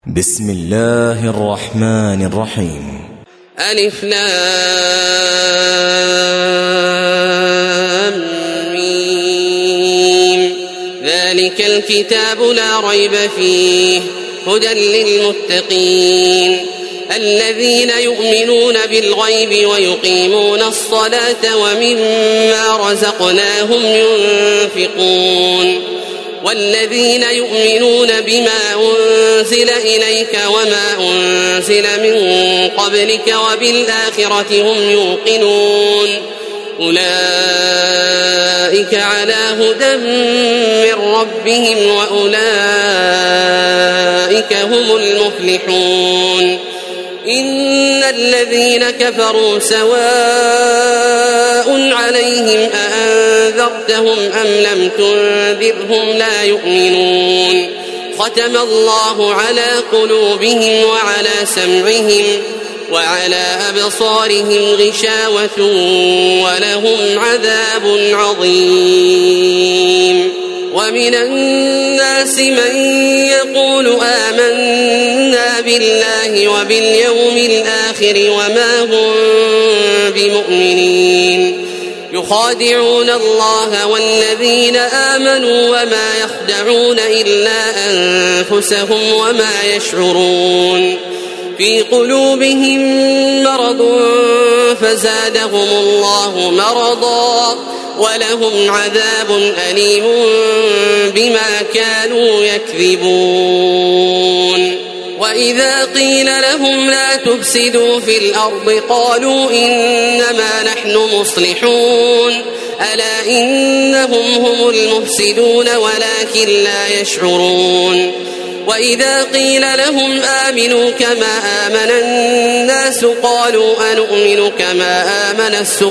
بسم الله الرحمن الرحيم. ألف لام ميم. ذلك الكتاب لا ريب فيه هدى للمتقين الذين يؤمنون بالغيب ويقيمون الصلاة ومما رزقناهم ينفقون والذين يؤمنون بما أنزل إليك وما أنزل من قبلك وبالآخرة هم يوقنون أولئك على هدى من ربهم وأولئك هم المفلحون. إن الذين كفروا سواء عليهم أأنذرتهم أم لم تنذرهم لا يؤمنون ختم الله على قلوبهم وعلى سمعهم وعلى أبصارهم غشاوة ولهم عذاب عظيم. ومن الناس من يقول آمنا بالله وباليوم الآخر وما هم بمؤمنين يخادعون الله والذين آمنوا وما يخدعون إلا أنفسهم وما يشعرون. في قلوبهم مرض فزادهم الله مرضا ولهم عذاب أليم بما كانوا يكذبون. وإذا قيل لهم لا تفسدوا في الأرض قالوا إنما نحن مصلحون ألا إنهم هم المفسدون ولكن لا يشعرون. وإذا قيل لهم آمنوا كما آمن الناس قالوا أنؤمن كما آمن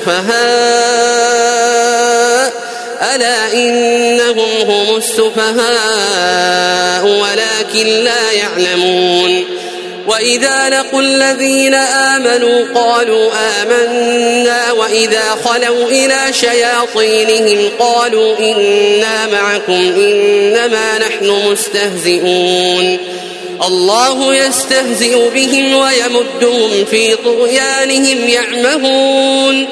السفهاء ألا إنهم هم السفهاء ولكن لا يعلمون. وإذا لقوا الذين آمنوا قالوا آمنا وإذا خلوا إلى شياطينهم قالوا إنا معكم إنما نحن مستهزئون الله يستهزئ بهم ويمدهم في طغيانهم يعمهون.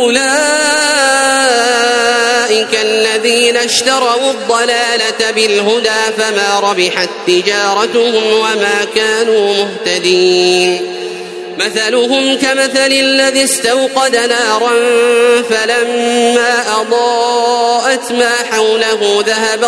أولئك الذين اشتروا الضلالة بالهدى فما ربحت تجارتهم وما كانوا مهتدين. مثلهم كمثل الذي استوقد نارا فلما أضاءت ما حوله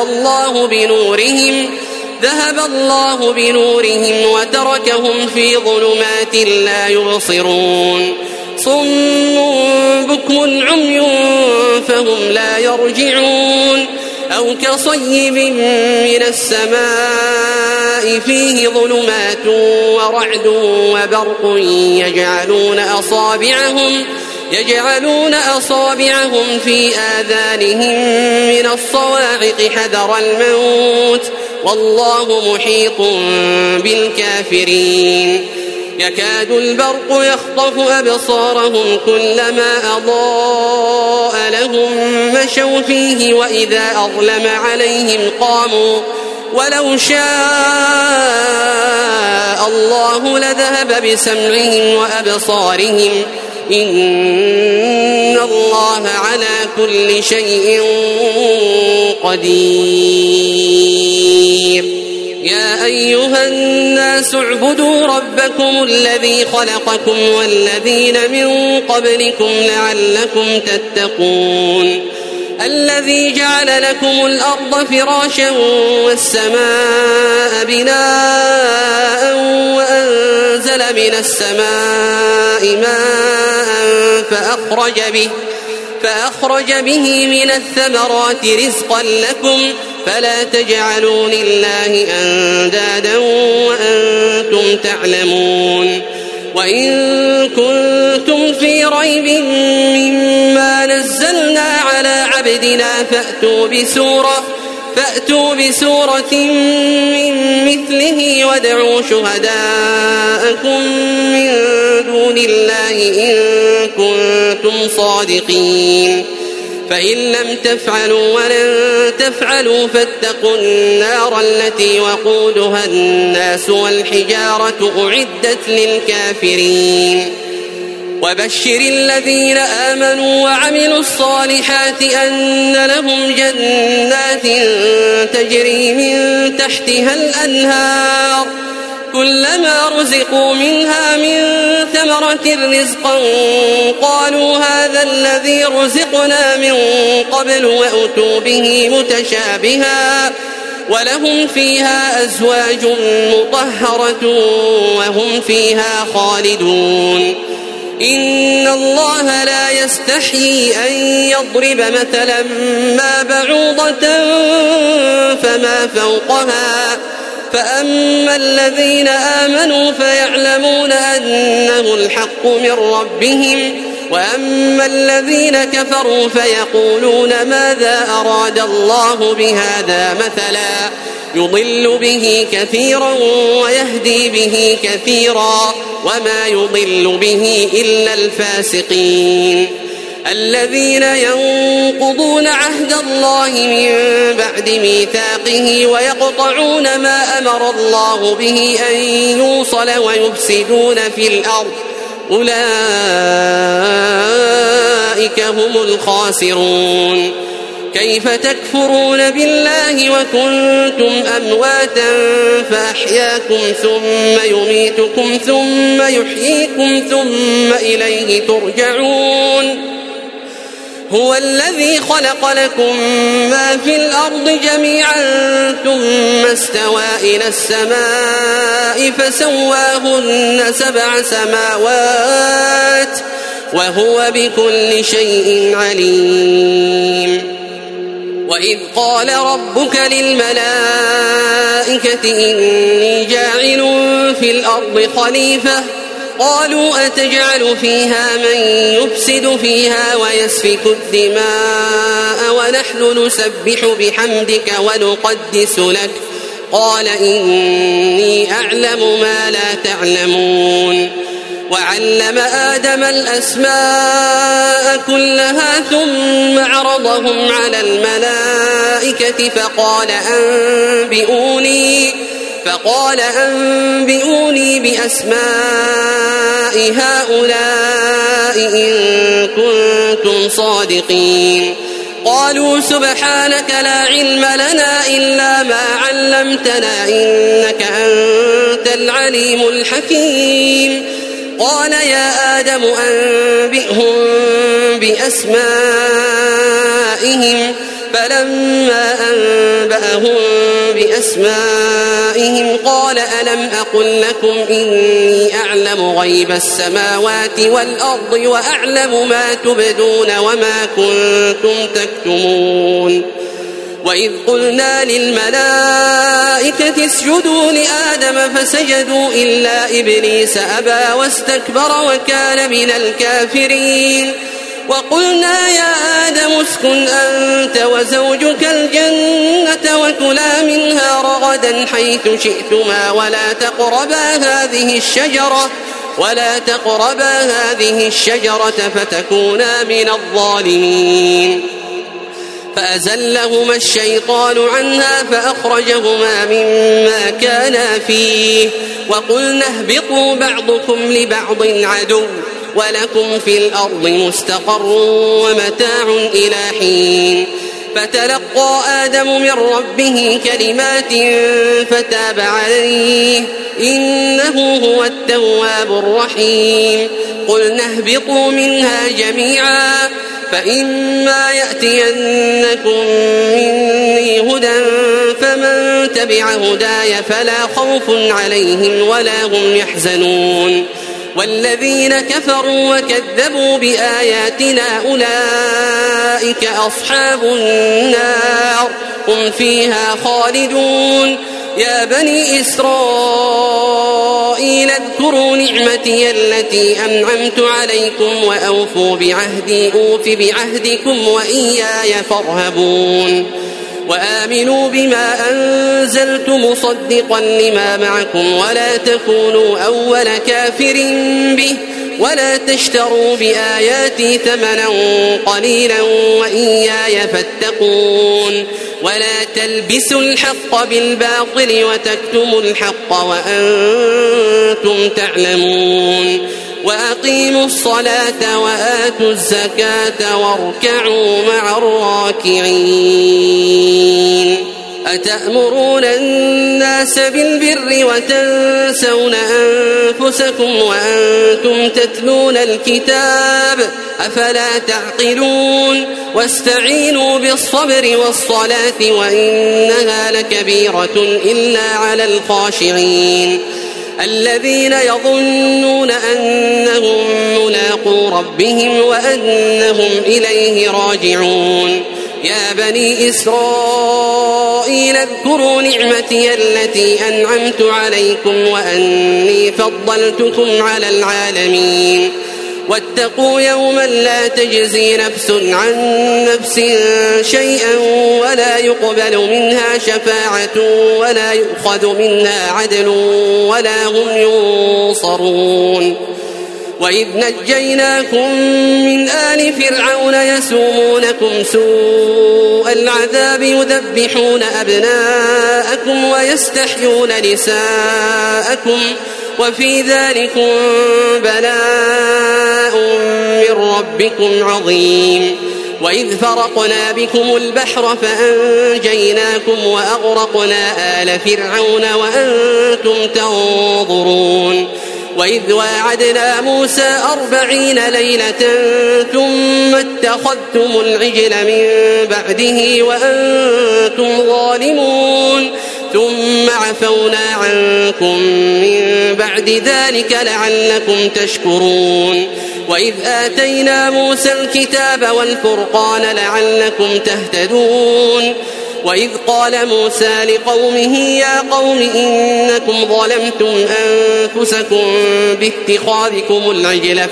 ذهب الله بنورهم وتركهم في ظلمات لا يبصرون. صم بكم عمي فهم لا يرجعون أو كصيب من السماء فيه ظلمات ورعد وبرق يجعلون أصابعهم في آذانهم من الصواعق حذر الموت والله محيط بالكافرين. يكاد البرق يخطف أبصارهم كلما أضاء لهم مشوا فيه وإذا أظلم عليهم قاموا ولو شاء الله لذهب بسمعهم وأبصارهم إن الله على كل شيء قدير. يا أيها الناس اعبدوا ربكم الذي خلقكم والذين من قبلكم لعلكم تتقون الذي جعل لكم الأرض فراشا والسماء بناء وأنزل من السماء ماء فأخرج به من الثمرات رزقا لكم فلا تجعلوا لله أندادا وأنتم تعلمون. وإن كنتم في ريب مما نزلنا على عبدنا فأتوا بسورة من مثله وادعوا شهداءكم من دون الله إن كنتم صادقين. فإن لم تفعلوا ولن تفعلوا فاتقوا النار التي وقودها الناس والحجارة أعدت للكافرين وبشر الذين آمنوا وعملوا الصالحات أن لهم جنات تجري من تحتها الأنهار كلما رزقوا منها من ثمرة رزقا قالوا هذا الذي رزقنا من قبل وأتوا به متشابها ولهم فيها أزواج مطهرة وهم فيها خالدون إن الله لا يستحيي أن يضرب مثلا ما بعوضة فما فوقها فأما الذين آمنوا فيعلمون أنه الحق من ربهم وأما الذين كفروا فيقولون ماذا أراد الله بهذا مثلا يضل به كثيرا ويهدي به كثيرا وما يضل به إلا الفاسقين الذين ينقضون عهد الله من بعد ميثاقه ويقطعون ما أمر الله به أن يوصل ويفسدون في الأرض أولئك هم الخاسرون كيف تكفرون بالله وكنتم أمواتا فأحياكم ثم يميتكم ثم يحييكم ثم إليه ترجعون هو الذي خلق لكم ما في الأرض جميعا ثم استوى إلى السماء فسواهن 7 سماوات وهو بكل شيء عليم وإذ قال ربك للملائكة إني جاعل في الأرض خليفة قالوا أتجعل فيها من يفسد فيها ويسفك الدماء ونحن نسبح بحمدك ونقدس لك قال إني أعلم ما لا تعلمون وعلم آدم الأسماء كلها ثم عرضهم على الملائكة فقال أنبئوني بأسماء هؤلاء إن كنتم صادقين قالوا سبحانك لا علم لنا إلا ما علمتنا إنك أنت العليم الحكيم قال يا آدم أنبئهم بأسمائهم فلما أنبأهم بأسمائهم قال ألم أقل لكم إني أعلم غيب السماوات والأرض وأعلم ما تبدون وما كنتم تكتمون وإذ قلنا للملائكة اسجدوا لآدم فسجدوا إلا إبليس أبى واستكبر وكان من الكافرين وقلنا يا آدم اسكن أنت وزوجك الجنة وكلا منها رغدا حيث شئتما ولا تقربا هذه الشجرة فتكونا من الظالمين فأزلهما الشيطان عنها فأخرجهما مما كانا فيه وقلنا اهبطوا بعضكم لبعض عدو ولكم في الأرض مستقر ومتاع إلى حين فتلقى آدم من ربه كلمات فتاب عليه إنه هو التواب الرحيم قلنا اهبطوا منها جميعا فإما يأتينكم مني هدى فمن تبع هداي فلا خوف عليهم ولا هم يحزنون والذين كفروا وكذبوا بآياتنا أولئك أصحاب النار هم فيها خالدون يا بني إسرائيل اذكروا نعمتي التي أنعمت عليكم وأوفوا بعهدي أوف بعهدكم وإياي فارهبون وآمنوا بما أنزلت مصدقا لما معكم ولا تكونوا أول كافر به ولا تشتروا بآياتي ثمنا قليلا وإياي فاتقون ولا تلبسوا الحق بالباطل وتكتموا الحق وأنتم تعلمون وأقيموا الصلاة وآتوا الزكاة واركعوا مع الراكعين أتأمرون الناس بالبر وتنسون أنفسكم وأنتم تتلون الكتاب أفلا تعقلون واستعينوا بالصبر والصلاة وإنها لكبيرة إلا على الخاشعين الذين يظنون أنهم ملاقو ربهم وأنهم إليه راجعون يا بني إسرائيل اذكروا نعمتي التي أنعمت عليكم وأني فضلتكم على العالمين واتقوا يوما لا تجزي نفس عن نفس شيئا ولا يقبل منها شفاعة ولا يؤخذ منها عدل ولا هم ينصرون وإذ نجيناكم من آل فرعون يسومونكم سوء العذاب يذبحون أبناءكم ويستحيون نساءكم وفي ذلكم بلاء من ربكم عظيم وإذ فرقنا بكم البحر فأنجيناكم وأغرقنا آل فرعون وأنتم تنظرون وإذ واعدنا موسى 40 ليلة ثم اتخذتم العجل من بعده وأنتم ظالمون ثم عفونا عنكم من بعد ذلك لعلكم تشكرون وإذ آتينا موسى الكتاب والفرقان لعلكم تهتدون وإذ قال موسى لقومه يا قوم إنكم ظلمتم أنفسكم باتخاذكم العجل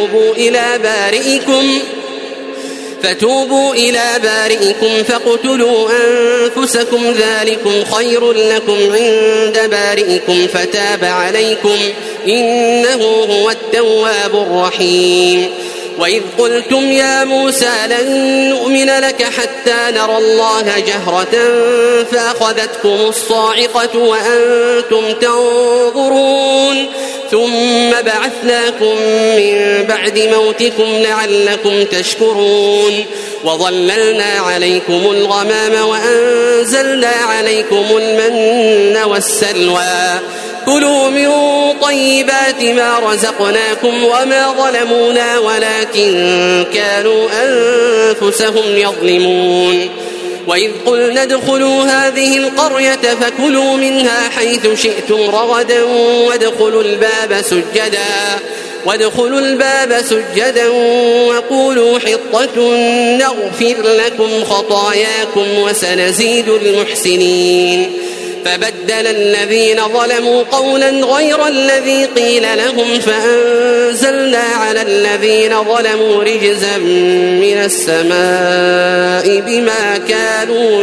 فتوبوا إلى بارئكم فاقتلوا أنفسكم ذلكم خير لكم عند بارئكم فتاب عليكم إنه هو التواب الرحيم وإذ قلتم يا موسى لن نؤمن لك حتى نرى الله جهرة فأخذتكم الصاعقة وأنتم تنظرون ثم بعثناكم من بعد موتكم لعلكم تشكرون وظللنا عليكم الغمام وأنزلنا عليكم المن والسلوى كلوا من طيبات ما رزقناكم وما ظلمونا ولكن كانوا أنفسهم يظلمون وإذ قلنا ادخلوا هذه القرية فكلوا منها حيث شئتم رغدا وادخلوا الباب سجدا وقولوا حطة نغفر لكم خطاياكم وسنزيد المحسنين فبدل الذين ظلموا قولا غير الذي قيل لهم فأنزلنا على الذين ظلموا رجزا من السماء بما كانوا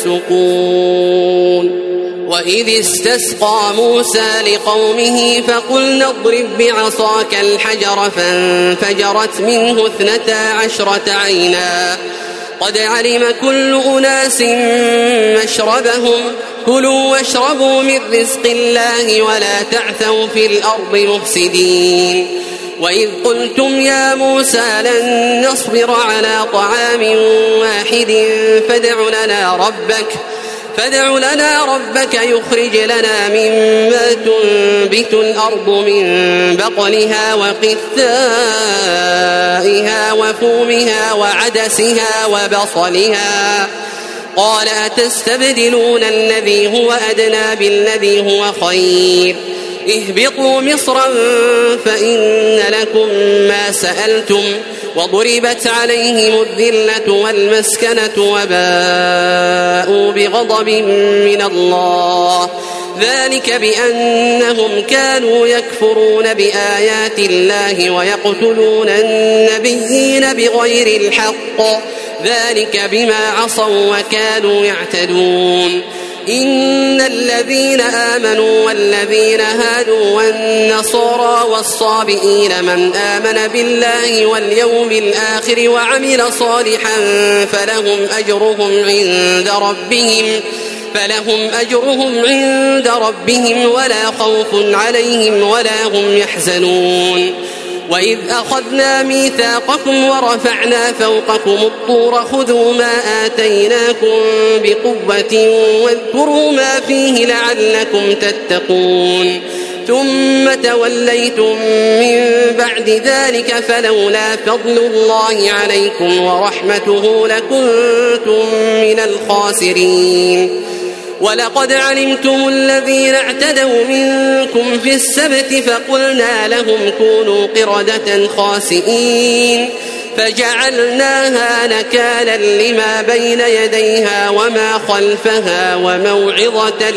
يفسقون وإذ استسقى موسى لقومه فقلنا اضرب بعصاك الحجر فانفجرت منه 12 عينا قد علم كل أناس مشربهم كلوا واشربوا من رزق الله ولا تعثوا في الأرض مفسدين وإذ قلتم يا موسى لن نصبر على طعام واحد فادع لنا ربك يخرج لنا مما تنبت الأرض من بقلها وقثائها وفومها وعدسها وبصلها قال أتستبدلون الذي هو أدنى بالذي هو خير اهبطوا مصرا فإن لكم ما سألتم وضربت عليهم الذلة والمسكنة وباءوا بغضب من الله ذلك بأنهم كانوا يكفرون بآيات الله ويقتلون النبيين بغير الحق ذلك بما عصوا وكانوا يعتدون. إن الذين آمنوا والذين هادوا والنصارى والصابئين من آمن بالله واليوم الآخر وعمل صالحا فلهم أجرهم عند ربهم ولا خوف عليهم ولا هم يحزنون. وإذ أخذنا ميثاقكم ورفعنا فوقكم الطور خذوا ما آتيناكم بقوة واذكروا ما فيه لعلكم تتقون. ثم توليتم من بعد ذلك فلولا فضل الله عليكم ورحمته لكنتم من الخاسرين. ولقد علمتم الذين اعتدوا منكم في السبت فقلنا لهم كونوا قردة خاسئين فجعلناها نكالا لما بين يديها وما خلفها وموعظة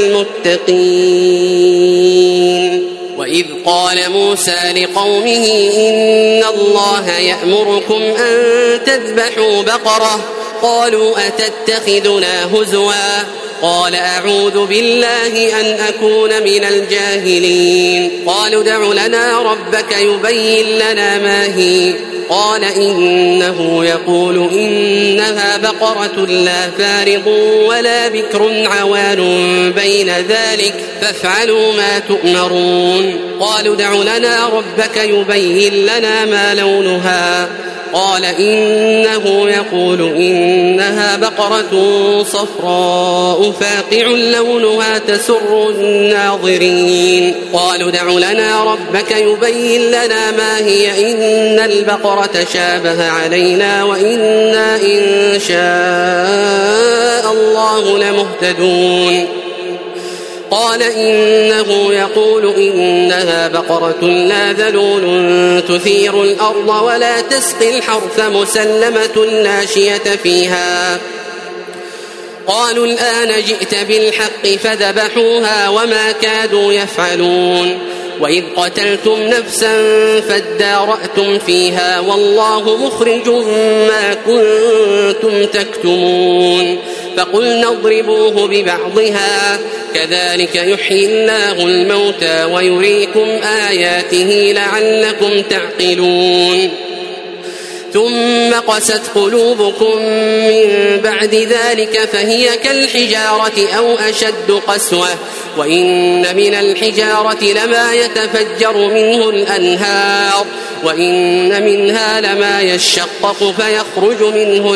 للمتقين. وإذ قال موسى لقومه إن الله يأمركم أن تذبحوا بقرة قالوا أتتخذنا هزوا قال أعوذ بالله أن أكون من الجاهلين. قالوا ادع لنا ربك يبين لنا ما هي قال إنه يقول إنها بقرة لا فارض ولا بكر عوان بين ذلك فافعلوا ما تؤمرون. قالوا ادع لنا ربك يبين لنا ما لونها قال إنه يقول إنها بقرة صفراء فاقع لونها تسر الناظرين. قالوا ادع لنا ربك يبين لنا ما هي إن البقرة شابه علينا وإنا إن شاء الله لمهتدون. قال إنه يقول إنها بقرة لا ذلول تثير الأرض ولا تسقي الحرث مسلمة لا شية فيها. قالوا الآن جئت بالحق فذبحوها وما كادوا يفعلون. وإذ قتلتم نفسا فادارأتم فيها والله مخرج ما كنتم تكتمون. فقلنا اضربوه ببعضها كذلك يحيي الله الموتى ويريكم آياته لعلكم تعقلون. ثم قست قلوبكم من بعد ذلك فهي كالحجارة أو أشد قسوة وإن من الحجارة لما يتفجر منه الأنهار وإن منها لما يشقق فيخرج منه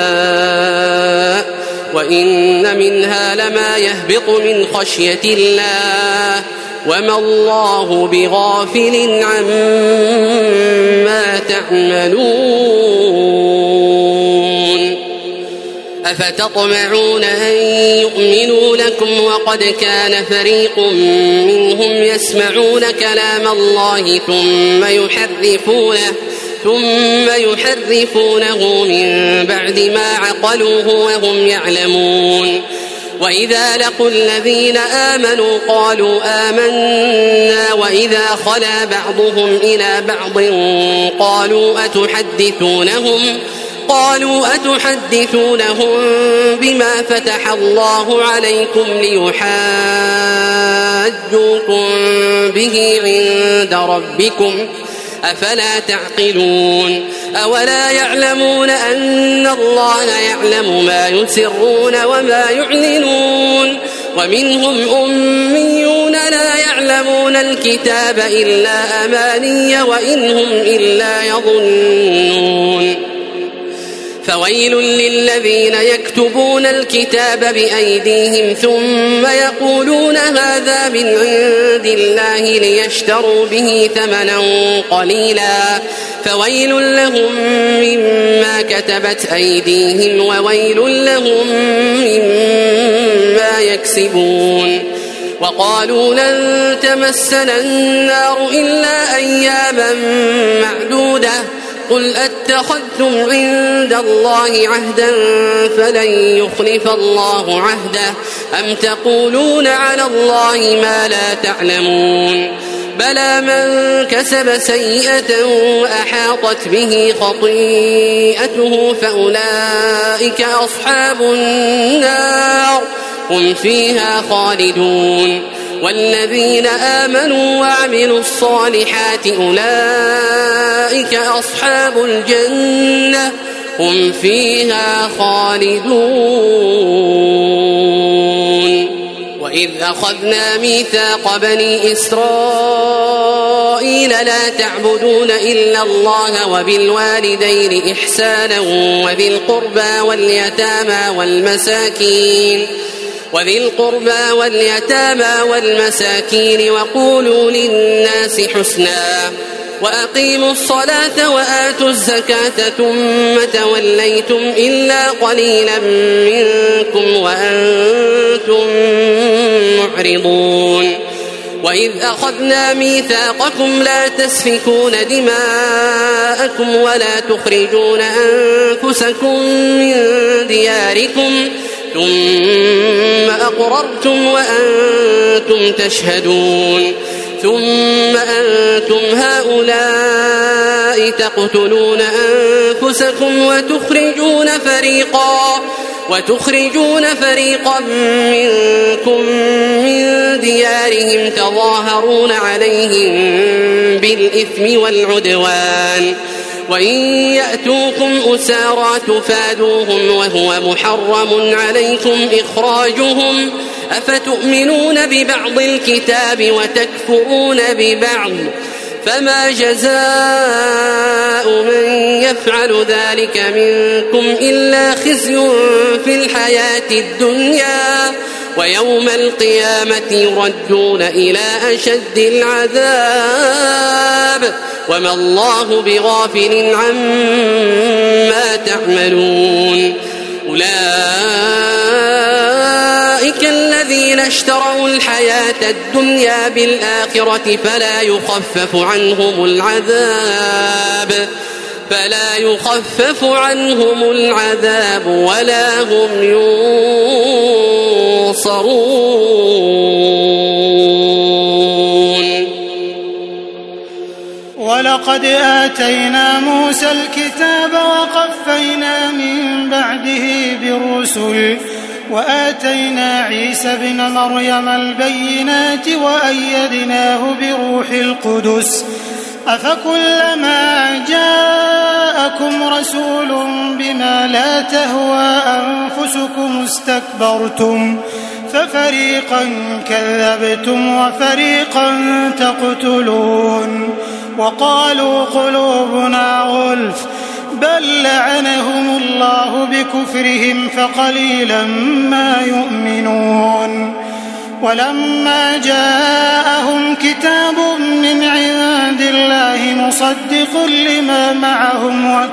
الماء وإن منها لما يهبط من خشية الله وما الله بغافل عما تعملون. أفتطمعون أن يؤمنوا لكم وقد كان فريق منهم يسمعون كلام الله ثم يحرفونه من بعد ما عقلوه وهم يعلمون. وإذا لقوا الذين آمنوا قالوا آمنا وإذا خلا بعضهم إلى بعض قالوا أتحدثونهم بما فتح الله عليكم ليحاجوكم به عند ربكم أفلا تعقلون. أولا يعلمون أن الله يعلم ما يسرون وما يعلنون. ومنهم أميون لا يعلمون الكتاب إلا أماني وإن هم إلا يظنون. فويل للذين يكتبون الكتاب بأيديهم ثم يقولون هذا من عند الله ليشتروا به ثمنا قليلا فويل لهم مما كتبت أيديهم وويل لهم مما يكسبون. وقالوا لن تمسنا النار إلا أياما معدودة قل أتخذتم عند الله عهدا فلن يخلف الله عهده أم تقولون على الله ما لا تعلمون. بلى من كسب سيئة وأحاطت به خطيئته فأولئك أصحاب النار هم فيها خالدون والذين آمنوا وعملوا الصالحات أولئك أصحاب الجنة هم فيها خالدون وإذ أخذنا ميثاق بني إسرائيل لا تعبدون إلا الله وبالوالدين إحسانا وذي القربى واليتامى والمساكين وقولوا للناس حسنا وأقيموا الصلاة وآتوا الزكاة ثم توليتم إلا قليلا منكم وأنتم معرضون وإذ أخذنا ميثاقكم لا تسفكون دماءكم ولا تخرجون أنفسكم من دياركم ثم أقررتم وأنتم تشهدون ثم أنتم هؤلاء تقتلون أنفسكم وتخرجون فريقا منكم من ديارهم تظاهرون عليهم بالإثم والعدوان وإن يأتوكم أسارى تفادوهم وهو محرم عليكم إخراجهم أفتؤمنون ببعض الكتاب وتكفرون ببعض فما جزاء من يفعل ذلك منكم إلا خزي في الحياة الدنيا ويوم القيامة يردون إلى أشد العذاب وما الله بغافل عما تعملون أولئك الذين اشتروا الحياة الدنيا بالآخرة فلا يخفف عنهم العذاب ولا هم ينصرون ولقد آتينا موسى الكتاب وقفينا من بعده بالرسل وآتينا عيسى ابن مريم البينات وأيدناه بروح القدس أفكلما جاءكم رسول بما لا تهوى أنفسكم استكبرتم ففريقا كذبتم وفريقا تقتلون وقالوا قلوبنا غلف بل لعنهم الله بكفرهم فقليلا ما يؤمنون ولما جاءهم كتاب من عند الله مصدق لما معهم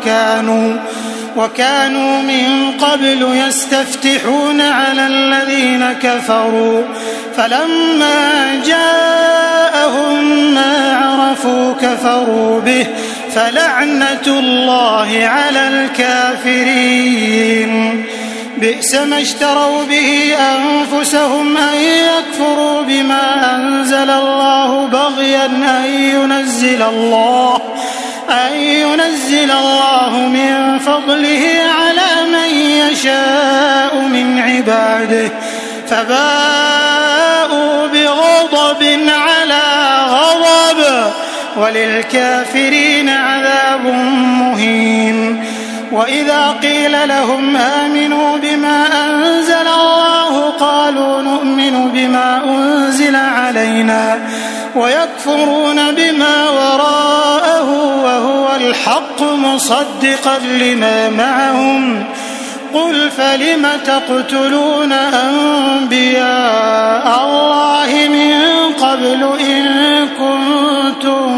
وكانوا من قبل يستفتحون على الذين كفروا فلما جاءهم ما عرفوا كفروا به فلعنة الله على الكافرين بئس ما اشتروا به أنفسهم أن يكفروا بما أنزل الله بغيا أن ينزل الله من فضله على من يشاء من عباده فباءوا بغضب على غضب وللكافرين عذاب مهين وإذا قيل لهم آمنوا بما أنزل الله قالوا نؤمن بما أنزل علينا ويكفرون بما وراءه وهو الحق مصدقا لما معهم قل فلم تقتلون أنبياء الله من قبل إن كنتم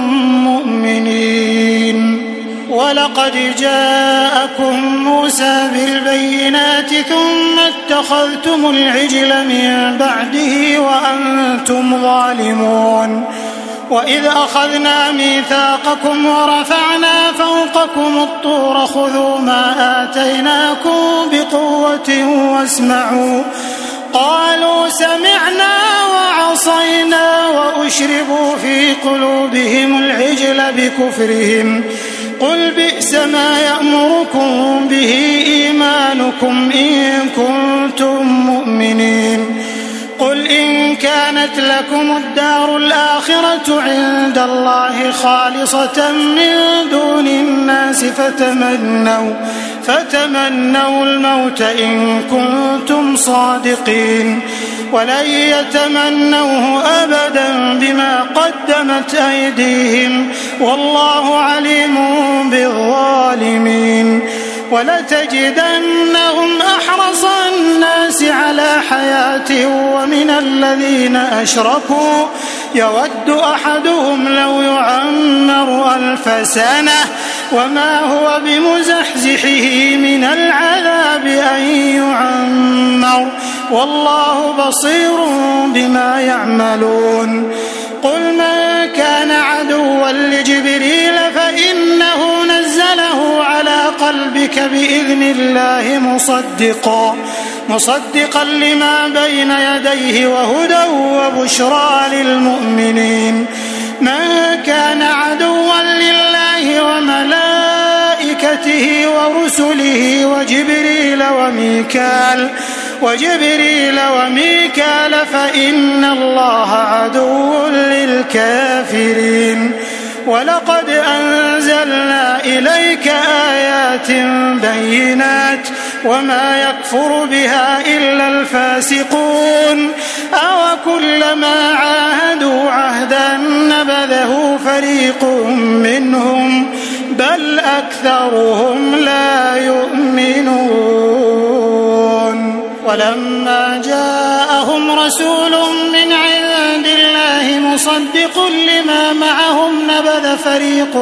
مؤمنين ولقد جاءكم موسى بالبينات ثم اتخذتم العجل من بعده وأنتم ظالمون وإذ أخذنا ميثاقكم ورفعنا فوقكم الطور خذوا ما آتيناكم بقوة قالوا سمعنا وعصينا وأشربوا في قلوبهم العجل بكفرهم قل بئس ما يأمركم به إيمانكم إن كنتم مؤمنين قل إن كانت لكم الدار الآخرة عند الله خالصة من دون الناس فتمنوا الموت إن كنتم صادقين ولن يتمنوه أبدا بما قدمت أيديهم والله عليم بالظالمين ولتجدنهم أحرص الناس على حياة ومن الذين أشركوا يود أحدهم لو يعمر 1000 سنة وما هو بمزحزحه من العذاب أن يعمر والله بصير بما يعملون قل من كان عدوا لجبريل فإنه نزله على قلبك بإذن الله مصدقا لما بين يديه وهدى وبشرى للمؤمنين من كان عدوا لله وملائكته ورسله وجبريل وميكال فإن الله عدو للكافرين ولقد أنزلنا إليك آيات بينات وما يكفر بها إلا الفاسقون أوكلما عاهدوا عهدا نبذه فريق منهم بل أكثرهم لا يؤمنون ولما جاءهم رسول من عند الله مصدق لما معهم نبذ فريق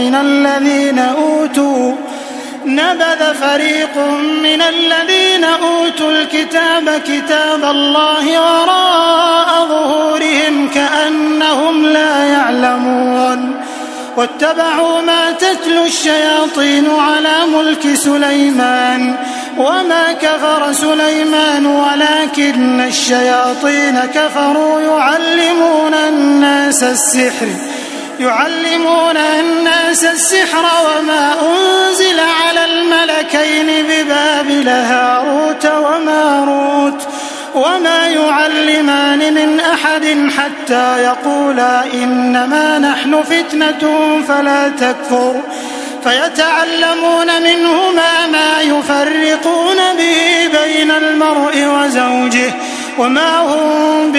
من الذين أوتوا الكتاب كتاب الله وراء ظهورهم كأنهم لا يعلمون واتبعوا ما تتلو الشياطين على ملك سليمان وما كفر سليمان ولكن الشياطين كفروا يعلمون الناس السحر وما أنزل على الملكين ببابل هاروت وماروت وما يعلمان من أحد حتى يقولا إنما نحن فتنة فلا تكفر فيتعلمون منهما ما يفرقون به بين المرء وزوجه وما هم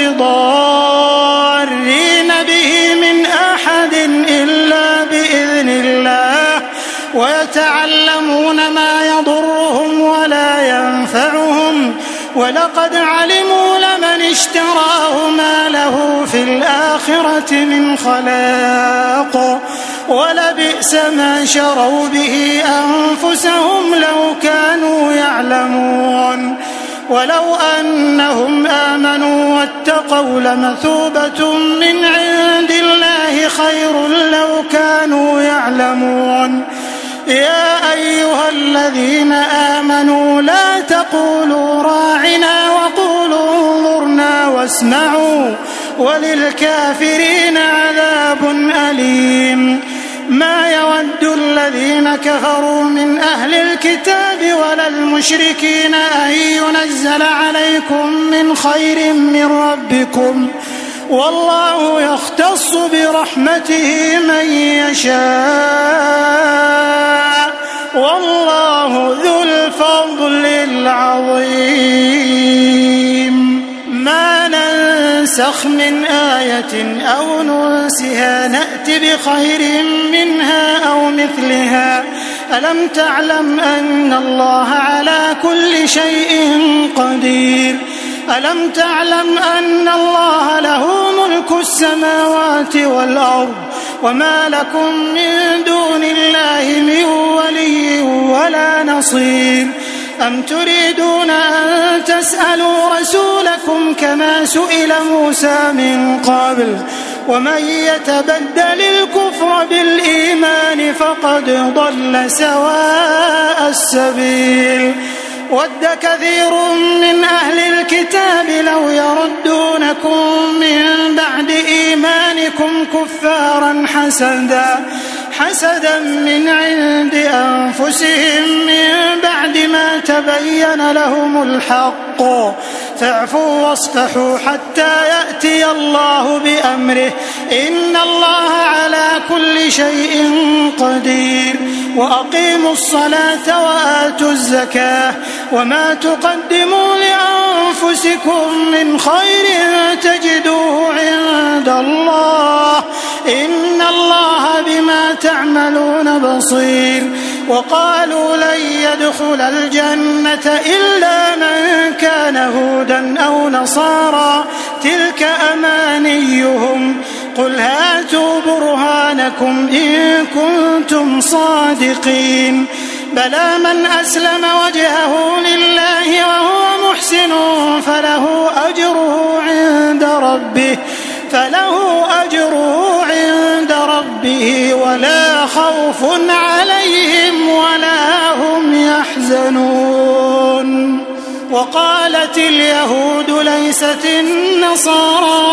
بضارين به من أحد إلا بإذن الله ويتعلمون ما يضرهم ولا ينفعهم ولقد علموا لمن اشتراه ما له في الآخرة من خلاق ولبئس ما شروا به أنفسهم لو كانوا يعلمون ولو أنهم آمنوا واتقوا لمثوبة من عند الله خير لو كانوا يعلمون يا أيها الذين آمنوا لا تقولوا راعنا وقولوا انظرنا واسمعوا وللكافرين عذاب أليم ما يود الذين كفروا من أهل الكتاب ولا المشركين أن ينزل عليكم من خير من ربكم والله يختص برحمته من يشاء والله ذو الفضل العظيم ما ننسخ من آية أو ننسها نأت بخير منها أو مثلها ألم تعلم أن الله على كل شيء قدير ألم تعلم أن الله له ملك السماوات والأرض وما لكم من دون الله من ولي ولا نصير أم تريدون أن تسألوا رسولكم كما سئل موسى من قبل ومن يتبدل الكفر بالإيمان فقد ضل سواء السبيل ود كثير من أهل الكتاب لو يردونكم من بعد إيمانكم كفارا حسدا من عند أنفسهم من بعد ما تبين لهم الحق فاعفوا واصفحوا حتى يأتي الله بأمره إن الله على كل شيء قدير وأقيموا الصلاة وآتوا الزكاة وما تقدموا لأنفسكم من خير تجدوه عند الله إن الله بما تعملون بصير وقالوا لن يدخل الجنة إلا من كان هودا أو نصارى تلك أمانيهم قل هاتوا برهانكم إن كنتم صادقين بلى من أسلم وجهه لله وهو محسن فله أجره عند ربه ولا خوف عليهم ولا هم يحزنون وقالت اليهود ليست النصارى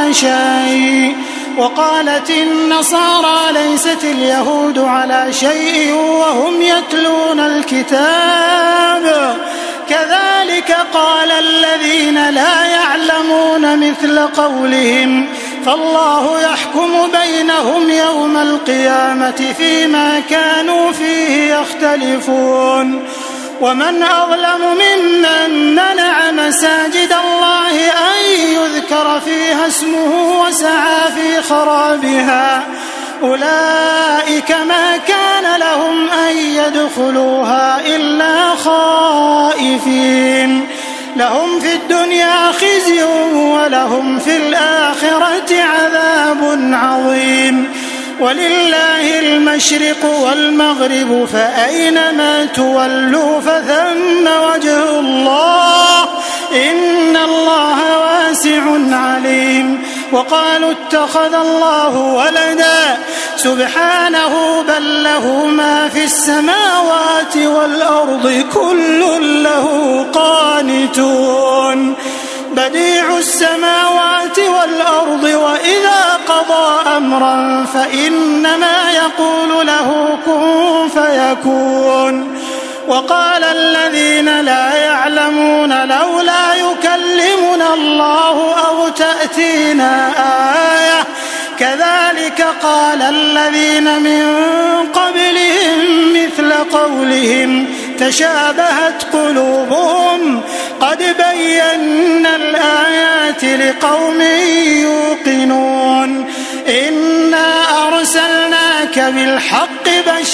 على شيء وهم يتلون الكتاب كذلك قال الذين لا يعلمون مثل قولهم فالله يحكم بينهم يوم القيامة فيما كانوا فيه يختلفون ومن أظلم ممن منع مساجد الله أن يذكر فيها اسمه وسعى في خرابها أولئك ما كان لهم أن يدخلوها إلا خائفين لهم في الدنيا خزي ولهم في الآخرة عذاب عظيم ولله المشرق والمغرب فأينما تولوا فثم وجه الله إن الله واسع عليم وقالوا اتخذ الله ولدا سبحانه بل له ما في السماوات والأرض كل له قانتون بديع السماوات والأرض وإذا قضى أمرا فإنما يقول له كن فيكون وقال الذين لا يعلمون لولا يكلمنا الله أو تأتينا آية كذلك قال الذين من قبلهم مثل قولهم تشابهت قلوبهم قد بينا الآيات لقوم يوقنون إنا أرسلناك بالحق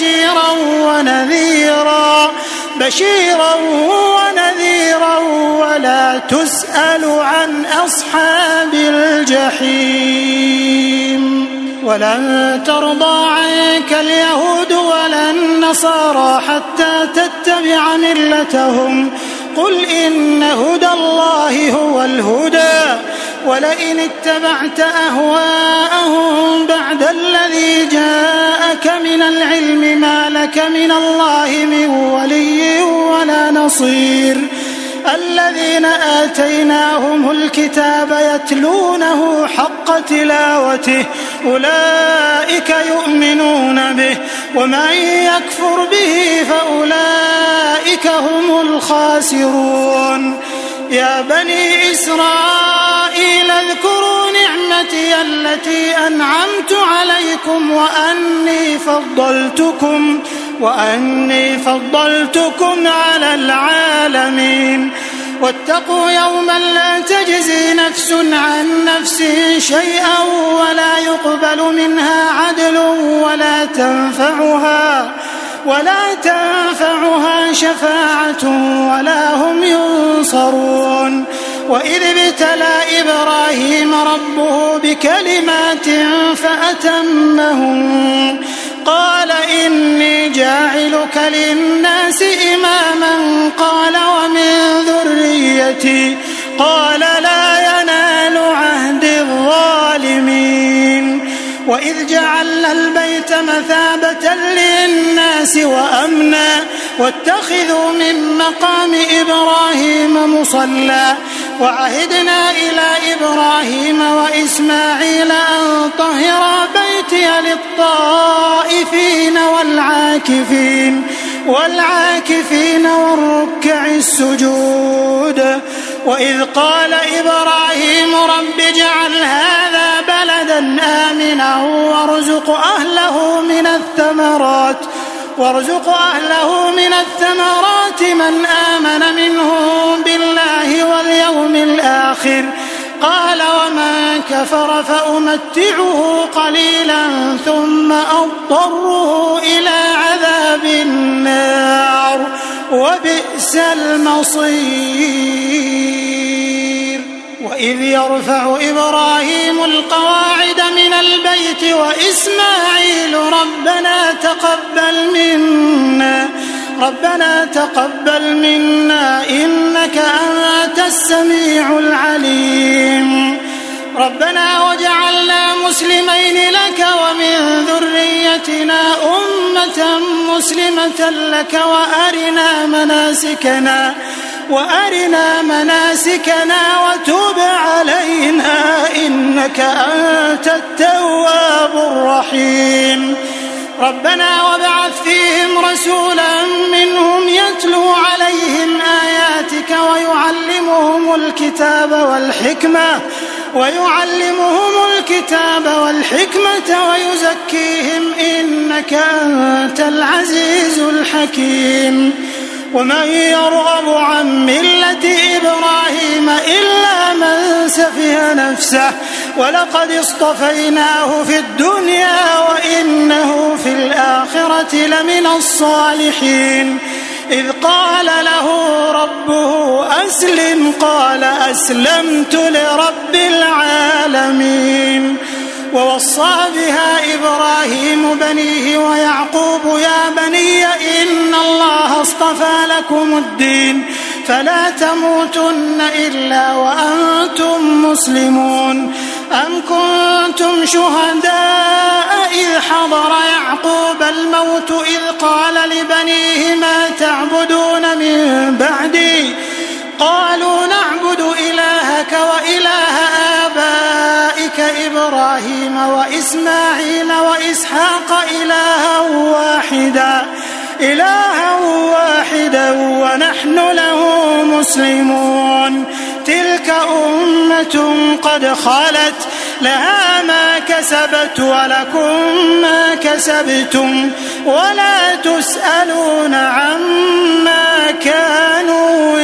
بشيرا ونذيرا ولا تسأل عن أصحاب الجحيم ولن ترضى عنك اليهود ولا النصارى حتى تتبع ملتهم قل إن هدى الله هو الهدى ولئن اتبعت أهواءهم بعد الذي جاءك من العلم ما لك من الله من ولي ولا نصير الذين آتيناهم الكتاب يتلونه حق تلاوته أولئك يؤمنون به ومن يكفر به فأولئك هم الخاسرون يا بني إسرائيل اذكروا نعمتي التي أنعمت عليكم وأني فضلتكم على العالمين واتقوا يوما لا تجزي نفس عن نفس شيئا ولا يقبل منها عدل ولا تنفعها شفاعة ولا هم ينصرون وإذ ابتلى إبراهيم ربه بكلمات فأتمهن قال إني جاعلك للناس إماما قال ومن ذريتي قال لا ينال عهد الظالمين وإذ جعلنا البيت مثابة للناس وأمنا واتخذوا من مقام إبراهيم مصلى وعهدنا إلى إبراهيم وإسماعيل أن طهرا بيتي للطائفين والعاكفين والركع السجود. وإذ قال إبراهيم رب اجعل هذا بلدا آمنا وارزق أهله من الثمرات من آمن منهم بالله واليوم الآخر قال ومن كفر فأمتعه قليلا ثم أضطره إلى عذاب النار وبئس المصير. وإذ يرفع إبراهيم القواعد من البيت وإسماعيل ربنا تقبل منا إنك أنت السميع العليم. ربنا وجعلنا مسلمين لك ومن ذريتنا أمة مسلمة لك وأرنا مناسكنا وتب علينا إنك أنت التواب الرحيم. ربنا وابعث فيهم رسولا منهم يتلو عليهم آياتك ويعلمهم الكتاب والحكمة ويزكيهم إنك أنت العزيز الحكيم. ومن يرغب عن ملة إبراهيم إلا من سفه نفسه ولقد اصطفيناه في الدنيا وإنه في الآخرة لمن الصالحين. إذ قال له ربه أسلم قال أسلمت لرب العالمين. ووصى بها إبراهيم بنيه ويعقوب يا بني إن الله اصطفى لكم الدين فلا تموتن إلا وأنتم مسلمون. أم كنتم شهداء إذ حضر يعقوب الموت إذ قال لبنيه ما تعبدون من بعدي قالوا نعبد إلهك وإله آبائك إبراهيم وإسماعيل وإسحاق إلها واحدا ونحن له مسلمون. تلك أمة قد خلت لها ما كسبت ولكم ما كسبتم ولا تسألون عما كانوا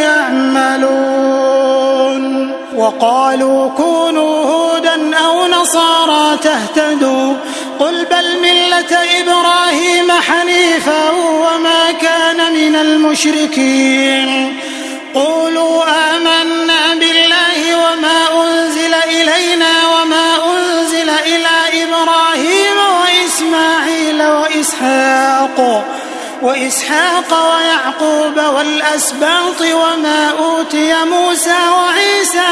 يعملون. وقالوا كونوا هودا أو نصارى تهتدوا قل بل ملة إبراهيم حنيفا وما كان من المشركين. قولوا آمنا بالله وما أنزل إلينا وما أنزل إلى إبراهيم وإسماعيل وإسحاق ويعقوب والأسباط وما أوتي موسى وعيسى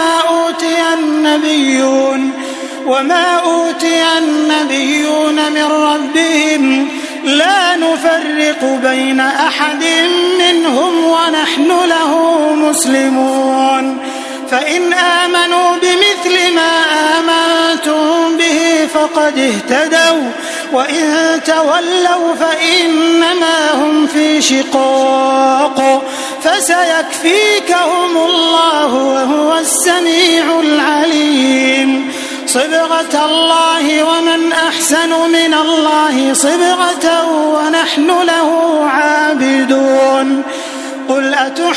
وما أوتي النبيون من ربهم لا نفرق بين أحد منهم ونحن له مسلمون. فإن آمنوا بمثل ما آمنتم به فقد اهتدوا وإن تولوا فإنما هم في شقاق فسيكفيكهم الله وهو السميع العليم. صبغة الله ومن أحسن من الله صبغة ونحن له عابدون. قل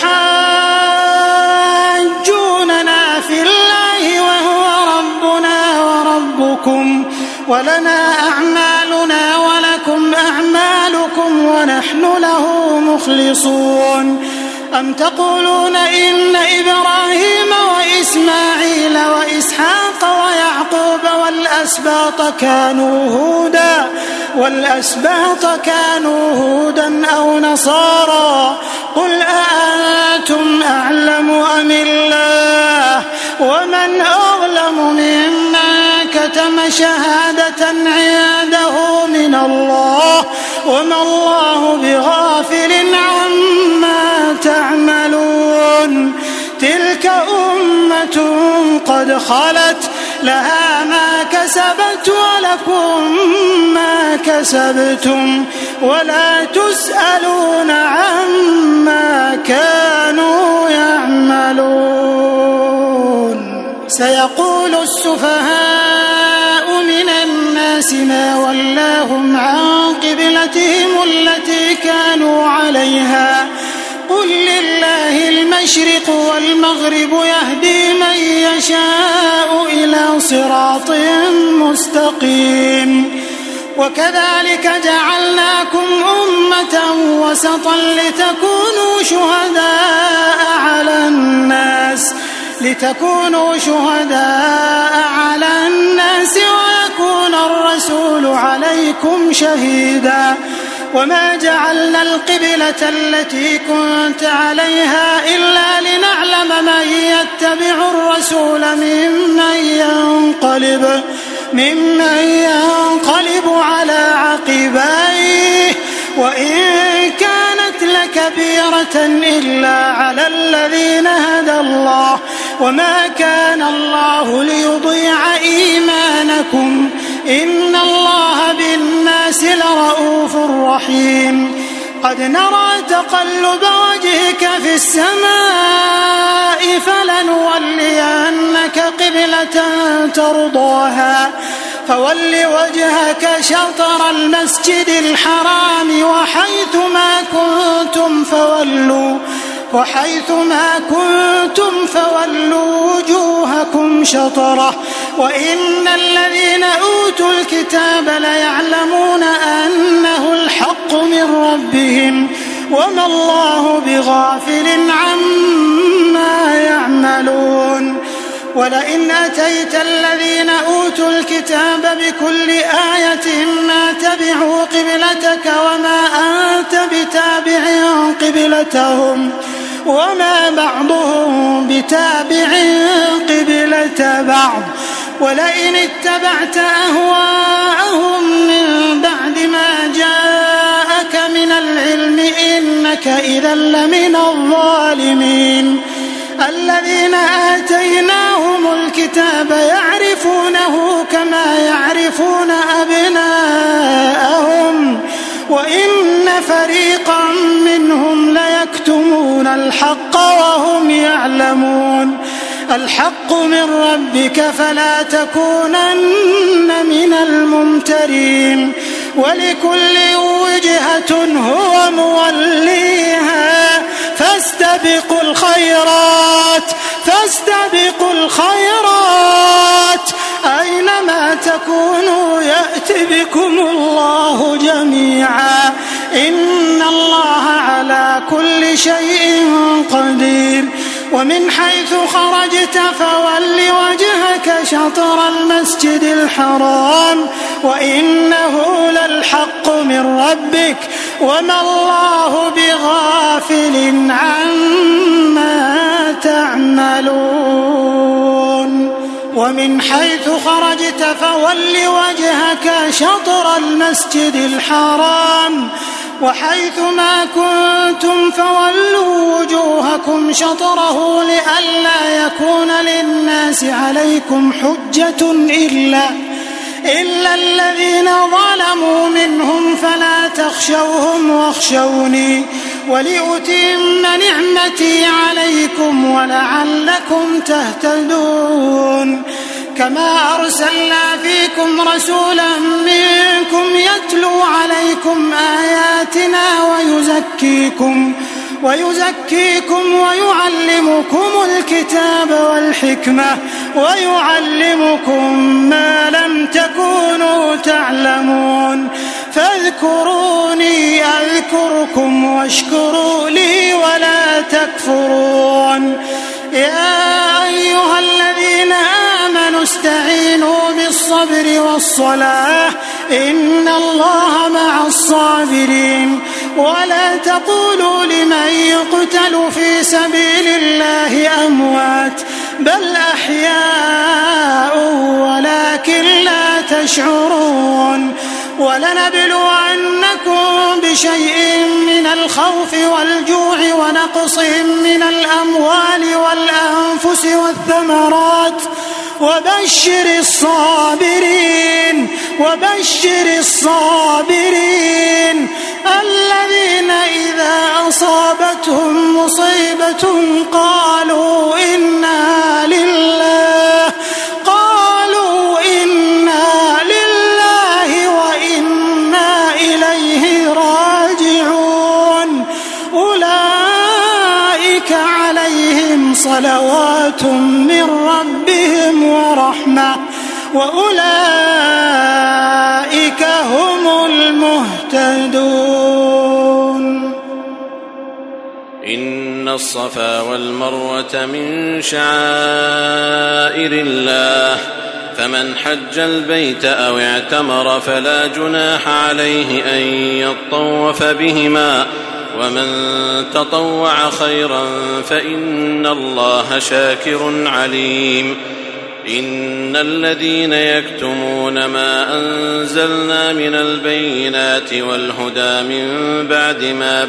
أتحاجوننا في الله وهو ربنا وربكم ولنا أعمالنا ولكم أعمالكم ونحن له مخلصون. أم تقولون إن إبراهيم وإسماعيل وإسحاق ويعقوب والأسباط كانوا هودا أو نصارى قل أأنتم أعلم أم الله ومن أظلم ممن كتم شهادة عنده من الله وما الله بغافل قد خلت لها ما كسبت ولكم ما كسبتم ولا تسألون عما كانوا يعملون. سيقول السفهاء من الناس ما ولاهم عن قبلتهم التي كانوا عليها قل لله المشرق والمغرب يهدي من يشاء إلى صراط مستقيم. وكذلك جعلناكم أمة وسطا لتكونوا شهداء على الناس ويكون الرسول عليكم شهيدا. وما جعلنا القبلة التي كنت عليها إلا لنعلم من يتبع الرسول ممن ينقلب على عقبيه وإن كانت لكبيرة إلا على الذين هدى الله وما كان الله ليضيع إيمانكم إن الله بالناس لرؤوف رحيم. قد نرى تقلب وجهك في السماء فلنولينك قبلة ترضاها فول وجهك شطر المسجد الحرام وحيثما كنتم فولوا وجوهكم شطره وإن الذين أوتوا الكتاب ليعلمون أنه الحق من ربهم وما الله بغافل عما يعملون. ولئن أتيت الذين أوتوا الكتاب بكل آية ما تبعوا قبلتك وما أنت بتابع قبلتهم وما بعضهم بتابع قبلة بعض. ولئن اتبعت أهواءهم من بعد ما جاءك من العلم إنك إذا لمن الظالمين. الذين آتيناهم الكتاب يعرفونه كما يعرفون أبناءهم وإن فريقا منهم ليكتمون الحق وهم يعلمون. الحق من ربك فلا تكونن من الممترين. ولكل وجهة هو موليها فاستبقوا الخيرات أينما تكونوا يأت بكم الله جميعا إن الله على كل شيء قدير. ومن حيث خرجت فول وجهك شطر المسجد الحرام وإنه للحق من ربك وما الله بغافل عما تعملون. ومن حيث خرجت فول وجهك شطر المسجد الحرام وحيث ما كنتم فولوا وجوهكم شطره لئلا يكون للناس عليكم حجة إلا الذين ظلموا منهم فلا تخشوهم واخشوني ولأتم نعمتي عليكم ولعلكم تهتدون. كما أرسلنا فيكم رسولا منكم يتلو عليكم آياتنا ويزكيكم ويعلمكم الكتاب والحكمة ويعلمكم ما لم تكونوا تعلمون. فاذكروني أذكركم واشكروا لي ولا تكفرون. يا أيها الذين آمنوا استعينوا بالصبر والصلاة إن الله مع الصابرين. ولا تقولوا لمن يقتل في سبيل الله أموات بل أحياء ولكن لا تشعرون. ولنبلونكم بشيء من الخوف والجوع ونقص من الأموال والأنفس وبشر الصابرين الذين إذا أصابتهم مصيبة قالوا إنا لله وإنا إليه راجعون أولئك عليهم صلوات من ربهم ورحمة وأولئك هم المهتدون. إن الصفا والمروة من شعائر الله فمن حج البيت أو اعتمر فلا جناح عليه أن يطوف بهما ومن تطوع خيرا فإن الله شاكر عليم. إن الذين يكتمون ما أنزلنا من البينات والهدى من بعد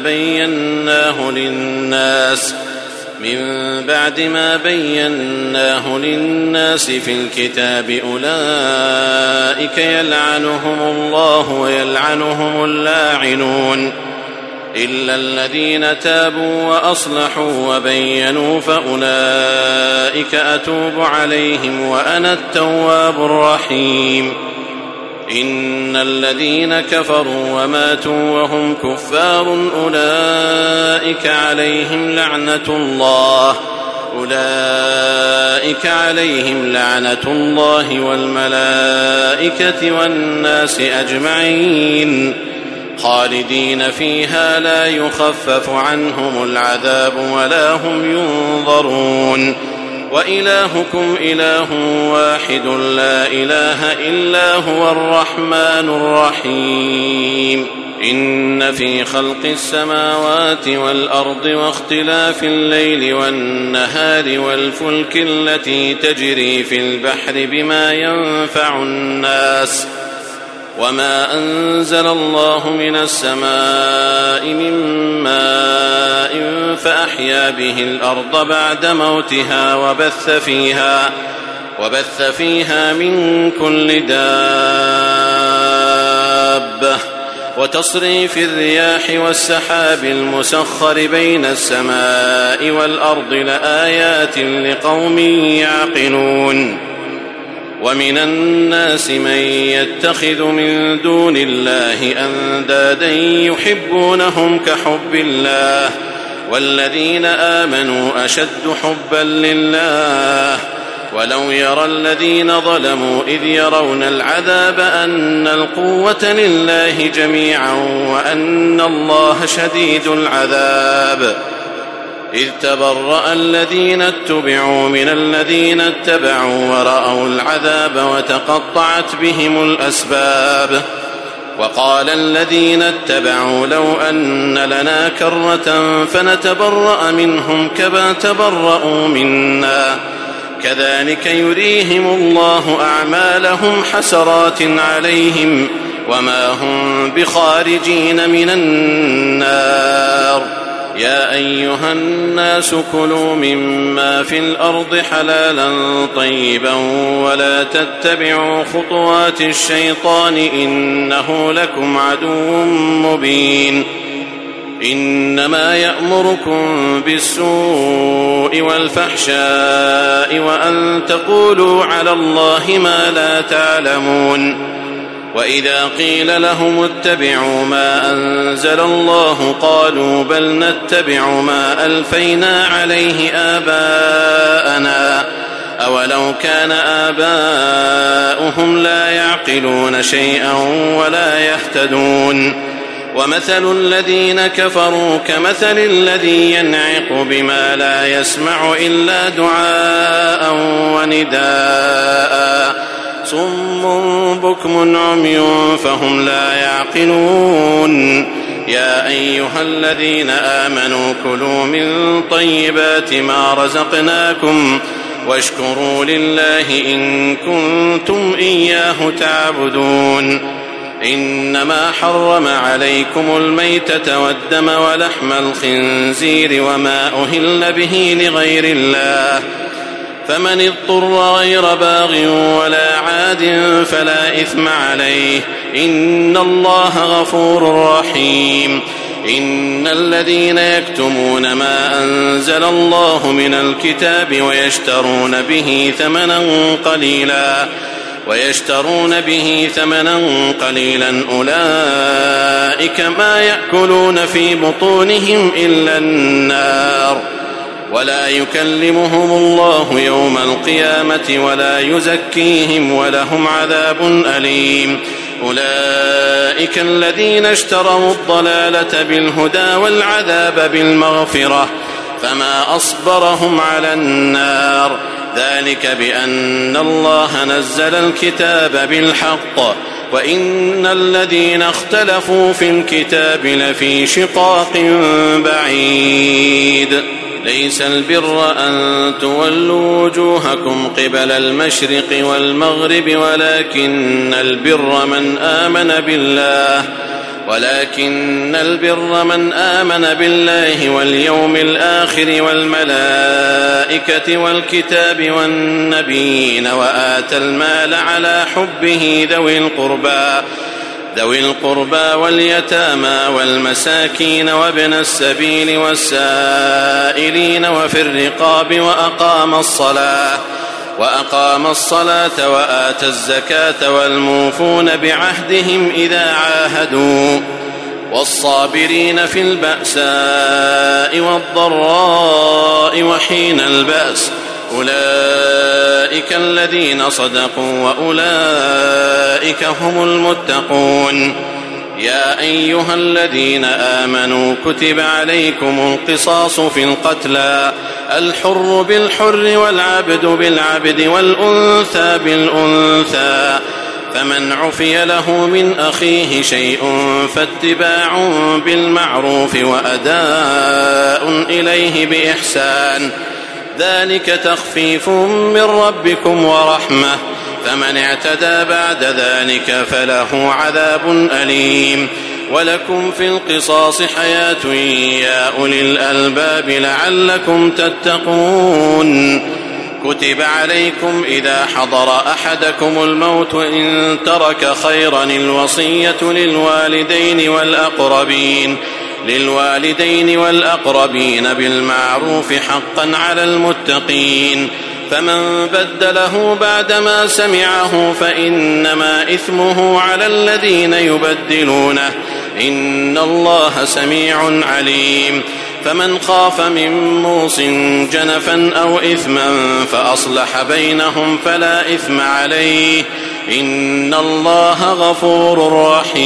ما بيناه للناس في الكتاب أولئك يلعنهم الله ويلعنهم اللاعنون إلا الذين تابوا وأصلحوا وبينوا فأولئك أتوب عليهم وأنا التواب الرحيم. إن الذين كفروا وماتوا وهم كفار أولئك عليهم لعنة الله والملائكة والناس أجمعين خالدين فيها لا يخفف عنهم العذاب ولا هم ينظرون. وإلهكم إله واحد لا إله إلا هو الرحمن الرحيم. إن في خلق السماوات والأرض واختلاف الليل والنهار والفلك التي تجري في البحر بما ينفع الناس وما أنزل الله من السماء من ماء فأحيا به الأرض بعد موتها وبث فيها من كل دابة وتصريف الرياح والسحاب المسخر بين السماء والأرض لآيات لقوم يعقلون. ومن الناس من يتخذ من دون الله أندادا يحبونهم كحب الله والذين آمنوا أشد حبا لله ولو يرى الذين ظلموا إذ يرون العذاب أن القوة لله جميعا وأن الله شديد العذاب إذ تبرأ الذين اتبعوا من الذين اتبعوا ورأوا العذاب وتقطعت بهم الأسباب. وقال الذين اتبعوا لو أن لنا كرة فنتبرأ منهم كما تبرأوا منا كذلك يريهم الله أعمالهم حسرات عليهم وما هم بخارجين من النار. يا أيها الناس كلوا مما في الأرض حلالا طيبا ولا تتبعوا خطوات الشيطان إنه لكم عدو مبين. إنما يأمركم بالسوء والفحشاء وأن تقولوا على الله ما لا تعلمون. وإذا قيل لهم اتبعوا ما أنزل الله قالوا بل نتبع ما ألفينا عليه آباءنا أولو كان آباؤهم لا يعقلون شيئا ولا يهتدون. ومثل الذين كفروا كمثل الذي ينعق بما لا يسمع إلا دعاء ونداء صم بكم عمي فهم لا يعقلون. يا أيها الذين آمنوا كلوا من طيبات ما رزقناكم واشكروا لله إن كنتم إياه تعبدون. إنما حرم عليكم الميتة والدم ولحم الخنزير وما أهل به لغير الله فمن اضطر غير باغ ولا عاد فلا إثم عليه إن الله غفور رحيم. إن الذين يكتمون ما أنزل الله من الكتاب ويشترون به ثمنا قليلا أولئك ما يأكلون في بطونهم إلا النار ولا يكلمهم الله يوم القيامة ولا يزكيهم ولهم عذاب أليم. أولئك الذين اشتروا الضلالة بالهدى والعذاب بالمغفرة فما أصبرهم على النار ذلك بأن الله نزل الكتاب بالحق وإن الذين اختلفوا في الكتاب لفي شقاق بعيد. ليس البر أن تولوا وجوهكم قبل المشرق والمغرب ولكن البر من آمن بالله واليوم الآخر والملائكة والكتاب والنبيين وآتى المال على حبه ذوي القربى واليتامى والمساكين وابن السبيل والسائلين وفي الرقاب وأقام الصلاة وآتى الزكاة والموفون بعهدهم إذا عاهدوا والصابرين في البأساء والضراء وحين البأس أولئك الذين صدقوا وأولئك هم المتقون. يا أيها الذين آمنوا كتب عليكم القصاص في القتلى الحر بالحر والعبد بالعبد والأنثى بالأنثى فمن عفي له من أخيه شيء فاتباع بالمعروف وأداء إليه بإحسان ذلك تخفيف من ربكم ورحمة فمن اعتدى بعد ذلك فله عذاب أليم. ولكم في القصاص حياة يا أولي الألباب لعلكم تتقون. كتب عليكم إذا حضر أحدكم الموت إن ترك خيرا الوصية للوالدين والأقربين بالمعروف حقا على المتقين. فمن بدله بعدما سمعه فإنما إثمه على الذين يبدلونه إن الله سميع عليم. فمن خاف من موص جنفا أو إثما فأصلح بينهم فلا إثم عليه إن الله غفور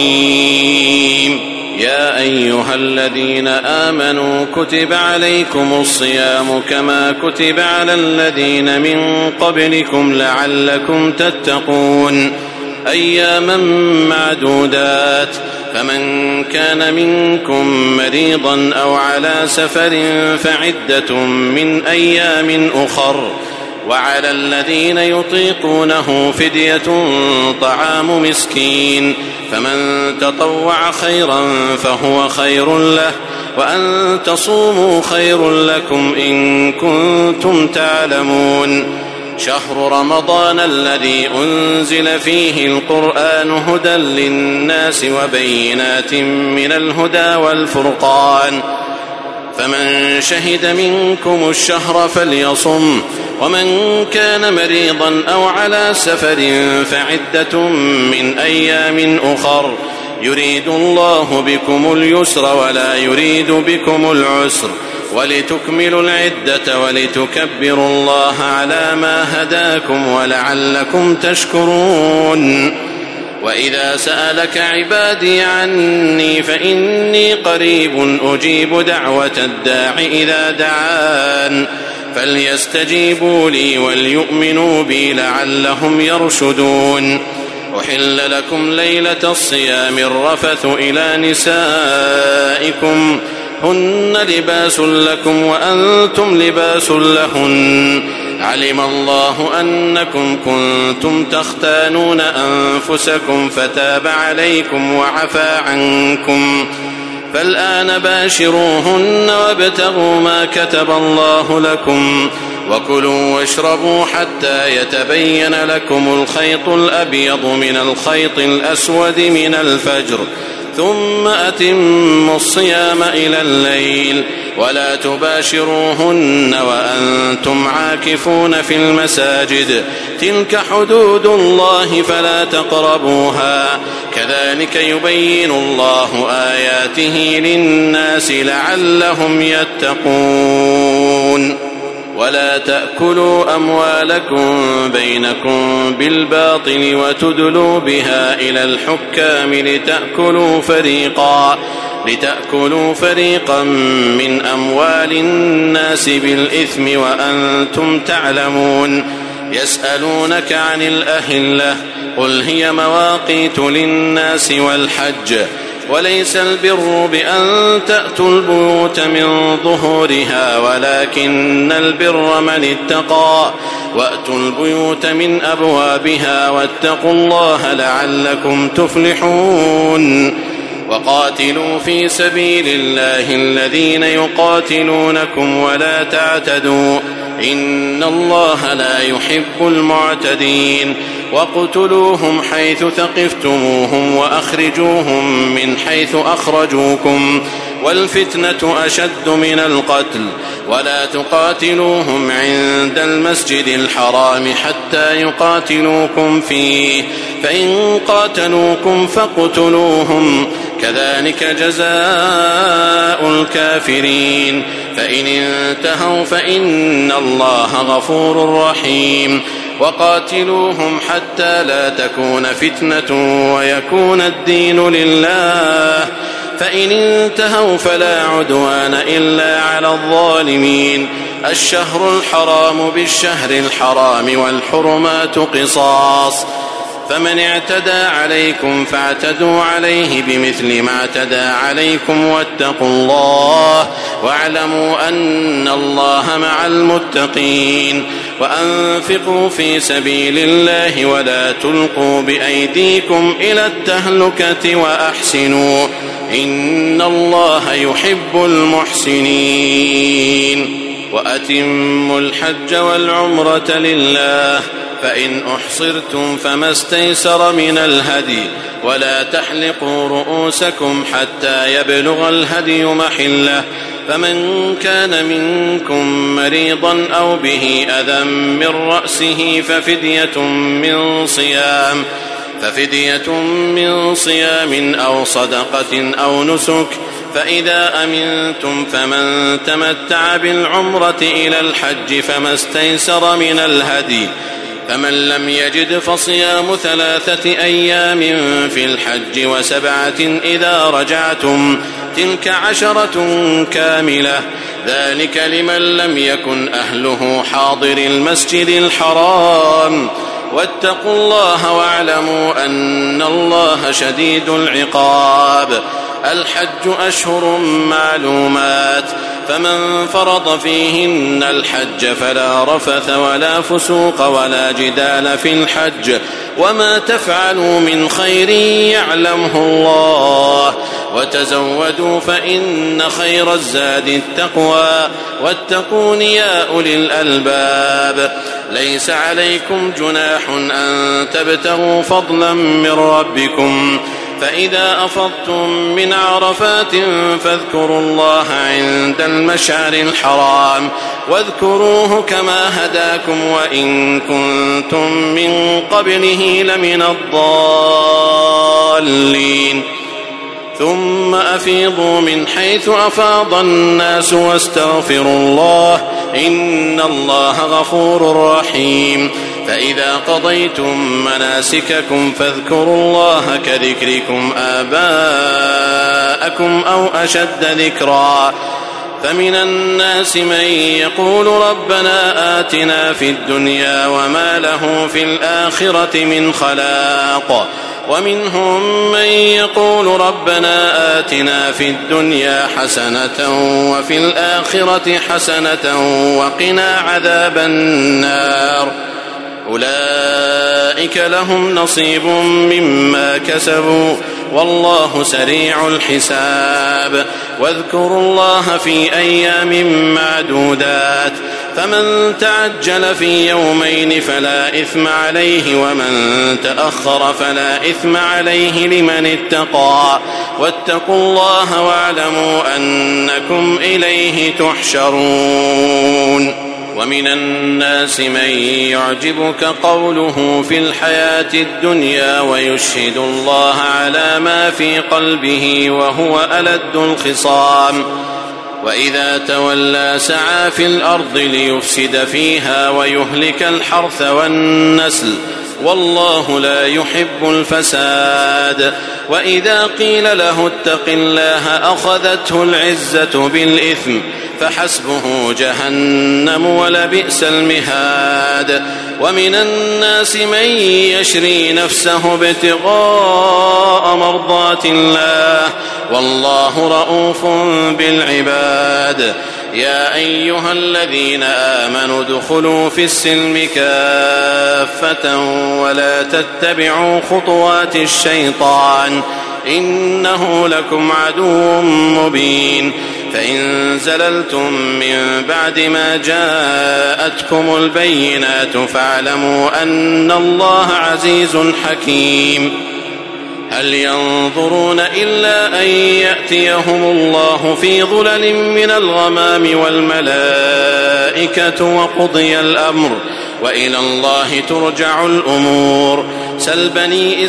رحيم. يا أيها الذين آمنوا كتب عليكم الصيام كما كتب على الذين من قبلكم لعلكم تتقون أياما معدودات فمن كان منكم مريضا أو على سفر فعدة من أيام أخر وعلى الذين يطيقونه فدية طعام مسكين فمن تطوع خيرا فهو خير له وأن تصوموا خير لكم إن كنتم تعلمون. شهر رمضان الذي أنزل فيه القرآن هدى للناس وبينات من الهدى والفرقان فمن شهد منكم الشهر فليصم ومن كان مريضا أو على سفر فعدة من أيام أخر يريد الله بكم اليسر ولا يريد بكم العسر ولتكملوا العدة ولتكبروا الله على ما هداكم ولعلكم تشكرون. وإذا سألك عبادي عني فإني قريب أجيب دعوة الداع إذا دعان فليستجيبوا لي وليؤمنوا بي لعلهم يرشدون. أحل لكم ليلة الصيام الرفث إلى نسائكم هن لباس لكم وأنتم لباس لهن علم الله أنكم كنتم تختانون أنفسكم فتاب عليكم وعفى عنكم فالآن باشروهن وابتغوا ما كتب الله لكم وكلوا واشربوا حتى يتبين لكم الخيط الأبيض من الخيط الأسود من الفجر ثم أتموا الصيام إلى الليل ولا تباشروهن وأنتم عاكفون في المساجد تلك حدود الله فلا تقربوها كذلك يبين الله آياته للناس لعلهم يتقون ولا تأكلوا أموالكم بينكم بالباطل وتدلوا بها إلى الحكام لتأكلوا فريقا من أموال الناس بالإثم وأنتم تعلمون يسألونك عن الأهلة قل هي مواقيت للناس والحج وليس البر بأن تأتوا البيوت من ظهورها ولكن البر من اتقى وأتوا البيوت من أبوابها واتقوا الله لعلكم تفلحون وقاتلوا في سبيل الله الذين يقاتلونكم ولا تعتدوا إن الله لا يحب المعتدين وقتلوهم حيث ثقفتموهم وأخرجوهم من حيث أخرجوكم والفتنة أشد من القتل ولا تقاتلوهم عند المسجد الحرام حتى يقاتلوكم فيه فإن قاتلوكم فاقتلوهم كذلك جزاء الكافرين فإن انتهوا فإن الله غفور رحيم وقاتلوهم حتى لا تكون فتنة ويكون الدين لله فإن انتهوا فلا عدوان إلا على الظالمين الشهر الحرام بالشهر الحرام والحرمات قصاص فمن اعتدى عليكم فاعتدوا عليه بمثل ما اعتدى عليكم واتقوا الله واعلموا أن الله مع المتقين وأنفقوا في سبيل الله ولا تلقوا بأيديكم إلى التهلكة وأحسنوا إن الله يحب المحسنين وأتموا الحج والعمرة لله فإن أحصرتم فما استيسر من الهدي ولا تحلقوا رؤوسكم حتى يبلغ الهدي محله فمن كان منكم مريضا أو به أذى من رأسه ففدية من صيام أو صدقة أو نسك فإذا أمنتم فمن تمتع بالعمرة إلى الحج فما استيسر من الهدي فمن لم يجد فصيام 3 أيام في الحج و7 إذا رجعتم تلك 10 كاملة ذلك لمن لم يكن أهله حاضر المسجد الحرام واتقوا الله واعلموا أن الله شديد العقاب الحج أشهر معلومات فمن فرض فيهن الحج فلا رفث ولا فسوق ولا جدال في الحج وما تفعلوا من خير يعلمه الله وتزودوا فإن خير الزاد التقوى واتقون يا أولي الألباب ليس عليكم جناح أن تبتغوا فضلا من ربكم فإذا أفضتم من عرفات فاذكروا الله عند المشعر الحرام واذكروه كما هداكم وإن كنتم من قبله لمن الضالين ثم أفيضوا من حيث أفاض الناس واستغفروا الله إن الله غفور رحيم فإذا قضيتم مناسككم فاذكروا الله كذكركم آباءكم أو أشد ذكرا فمن الناس من يقول ربنا آتنا في الدنيا وما له في الآخرة من خلاق ومنهم من يقول ربنا آتنا في الدنيا حسنة وفي الآخرة حسنة وقنا عذاب النار أولئك لهم نصيب مما كسبوا والله سريع الحساب واذكروا الله في أيام معدودات فمن تعجل في يومين فلا إثم عليه ومن تأخر فلا إثم عليه لمن اتقى واتقوا الله واعلموا أنكم إليه تحشرون. ومن الناس من يعجبك قوله في الحياة الدنيا ويشهد الله على ما في قلبه وهو ألد الخصام وإذا تولى سعى في الأرض ليفسد فيها ويهلك الحرث والنسل والله لا يحب الفساد. وإذا قيل له اتق الله أخذته العزة بالإثم فحسبه جهنم ولبئس المهاد. ومن الناس من يشري نفسه ابتغاء مرضات الله والله رؤوف بالعباد. يا أيها الذين آمنوا ادخلوا في السلم كافة ولا تتبعوا خطوات الشيطان إنه لكم عدو مبين. فإن زللتم من بعد ما جاءتكم البينات فاعلموا أن الله عزيز حكيم. هل ينظرون إلا أن يأتيهم الله في ظلل من الغمام والملائكة وقضي الأمر وإلى الله ترجع الأمور. سل بني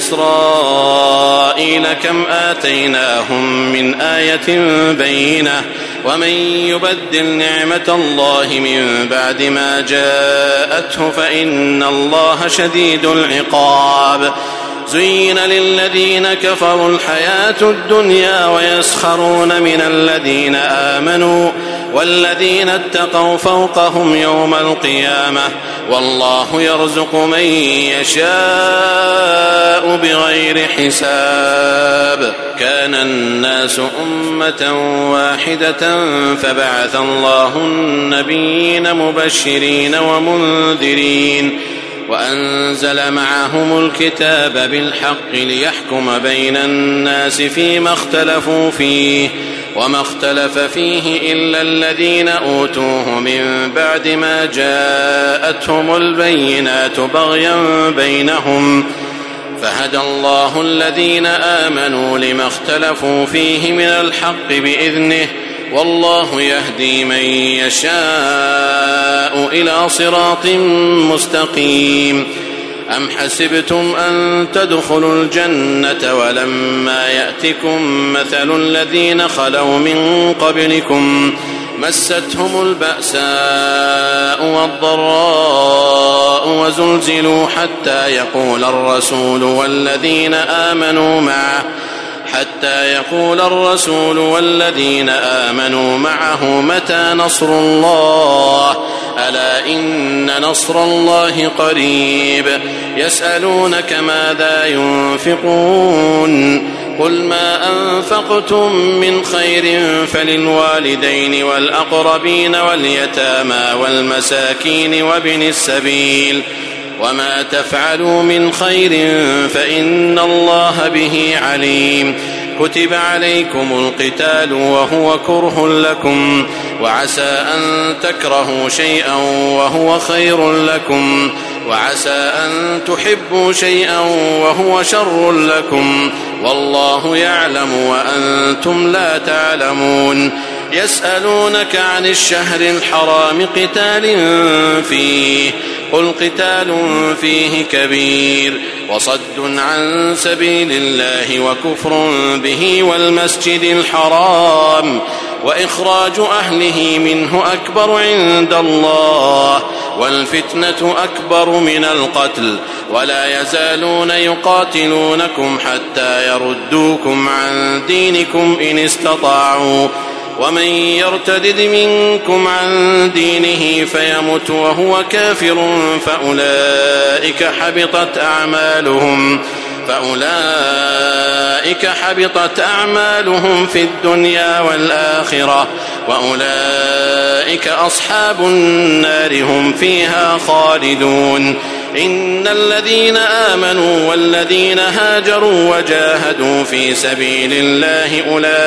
إسرائيل كم آتيناهم من آية بينة ومن يبدل نعمة الله من بعد ما جاءته فإن الله شديد العقاب. زين للذين كفروا الحياة الدنيا ويسخرون من الذين آمنوا والذين اتقوا فوقهم يوم القيامة والله يرزق من يشاء بغير حساب. كان الناس أمة واحدة فبعث الله النبيين مبشرين ومنذرين وأنزل معهم الكتاب بالحق ليحكم بين الناس فيما اختلفوا فيه وما اختلف فيه إلا الذين أوتوه من بعد ما جاءتهم البينات بغيا بينهم فهدى الله الذين آمنوا لما اختلفوا فيه من الحق بإذنه والله يهدي من يشاء إلى صراط مستقيم. أم حسبتم أن تدخلوا الجنة ولما يأتكم مثل الذين خلوا من قبلكم مستهم البأساء والضراء وزلزلوا حتى يقول الرسول والذين آمنوا معه متى نصر الله ألا إن نصر الله قريب. يسألونك ماذا ينفقون قل ما أنفقتم من خير فللوالدين والأقربين واليتامى والمساكين وابن السبيل وما تفعلوا من خير فإن الله به عليم. كتب عليكم القتال وهو كره لكم وعسى أن تكرهوا شيئا وهو خير لكم وعسى أن تحبوا شيئا وهو شر لكم والله يعلم وأنتم لا تعلمون. يسألونك عن الشهر الحرام قتال فيه قل قتال فيه كبير وصد عن سبيل الله وكفر به والمسجد الحرام وإخراج أهله منه أكبر عند الله والفتنة أكبر من القتل ولا يزالون يقاتلونكم حتى يردوكم عن دينكم إن استطاعوا ومن يرتدد منكم عن دينه فيمت وهو كافر فأولئك حبطت أعمالهم في الدنيا والآخرة وأولئك أصحاب النار هم فيها خالدون. إن الذين آمنوا والذين هاجروا وجاهدوا في سبيل الله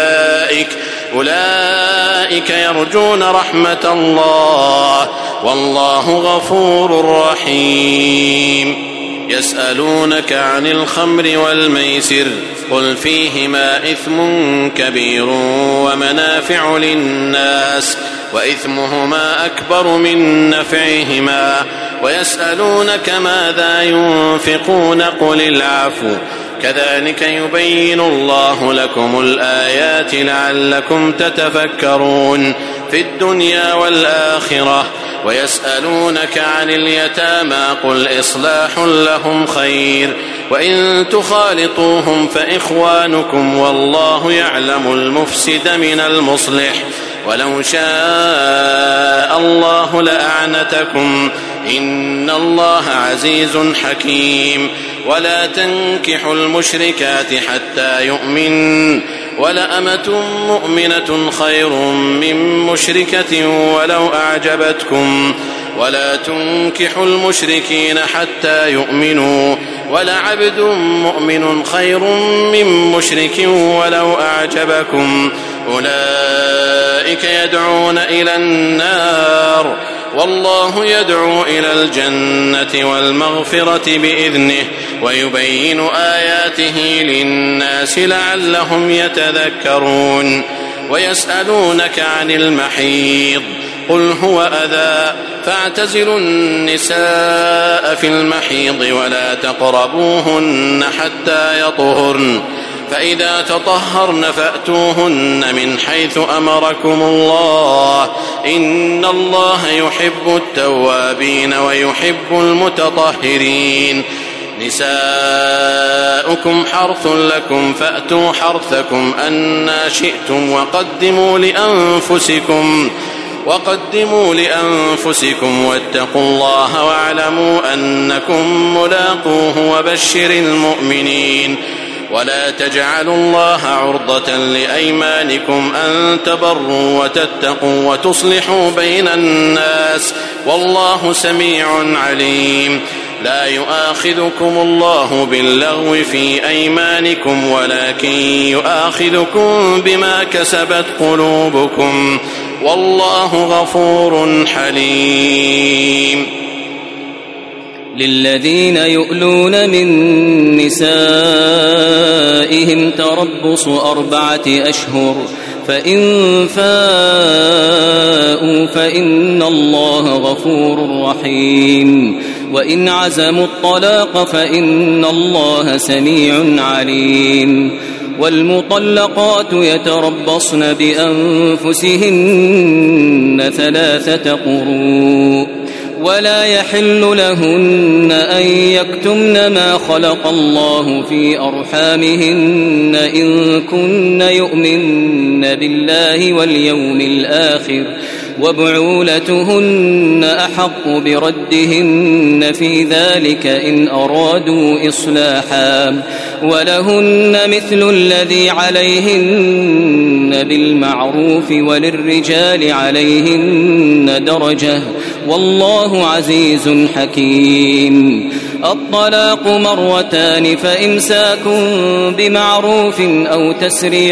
أولئك يرجون رحمة الله والله غفور رحيم. يسألونك عن الخمر والميسر قل فيهما إثم كبير ومنافع للناس وإثمهما أكبر من نفعهما ويسألونك ماذا ينفقون قل العفو كذلك يبين الله لكم الآيات لعلكم تتفكرون في الدنيا والآخرة. ويسألونك عن اليتامى قل إصلاح لهم خير وإن تخالطوهم فإخوانكم والله يعلم المفسد من المصلح ولو شاء الله لأعنتكم إن الله عزيز حكيم. ولا تنكحوا المشركات حتى يؤمن ولأمة مؤمنة خير من مشركة ولو أعجبتكم ولا تنكحوا المشركين حتى يؤمنوا ولعبد مؤمن خير من مشرك ولو أعجبكم أولئك يدعون إلى النار والله يدعو إلى الجنة والمغفرة بإذنه ويبين آياته للناس لعلهم يتذكرون. ويسألونك عن المحيض قل هو أذى فاعتزلوا النساء في المحيض ولا تقربوهن حتى يطهرن فإذا تطهرن فأتوهن من حيث أمركم الله إن الله يحب التوابين ويحب المتطهرين. نساؤكم حرث لكم فأتوا حرثكم أنى شئتم وقدموا لأنفسكم واتقوا الله واعلموا أنكم ملاقوه وبشر المؤمنين. ولا تجعلوا الله عرضة لأيمانكم أن تبروا وتتقوا وتصلحوا بين الناس والله سميع عليم. لا يؤاخذكم الله باللغو في أيمانكم ولكن يؤاخذكم بما كسبت قلوبكم والله غفور حليم. للذين يؤلون من نسائهم تربص 4 أشهر فإن فاءوا فإن الله غفور رحيم وإن عزموا الطلاق فإن الله سميع عليم. والمطلقات يتربصن بأنفسهن 3 قروء ولا يحل لهن أن يكتمن ما خلق الله في أرحامهن إن كن يؤمن بالله واليوم الآخر وبعولتهن أحق بردهن في ذلك إن أرادوا إصلاحا ولهن مثل الذي عليهن بالمعروف وللرجال عليهن درجة والله عزيز حكيم. الطلاق 2 فإمساك بمعروف أو تسريح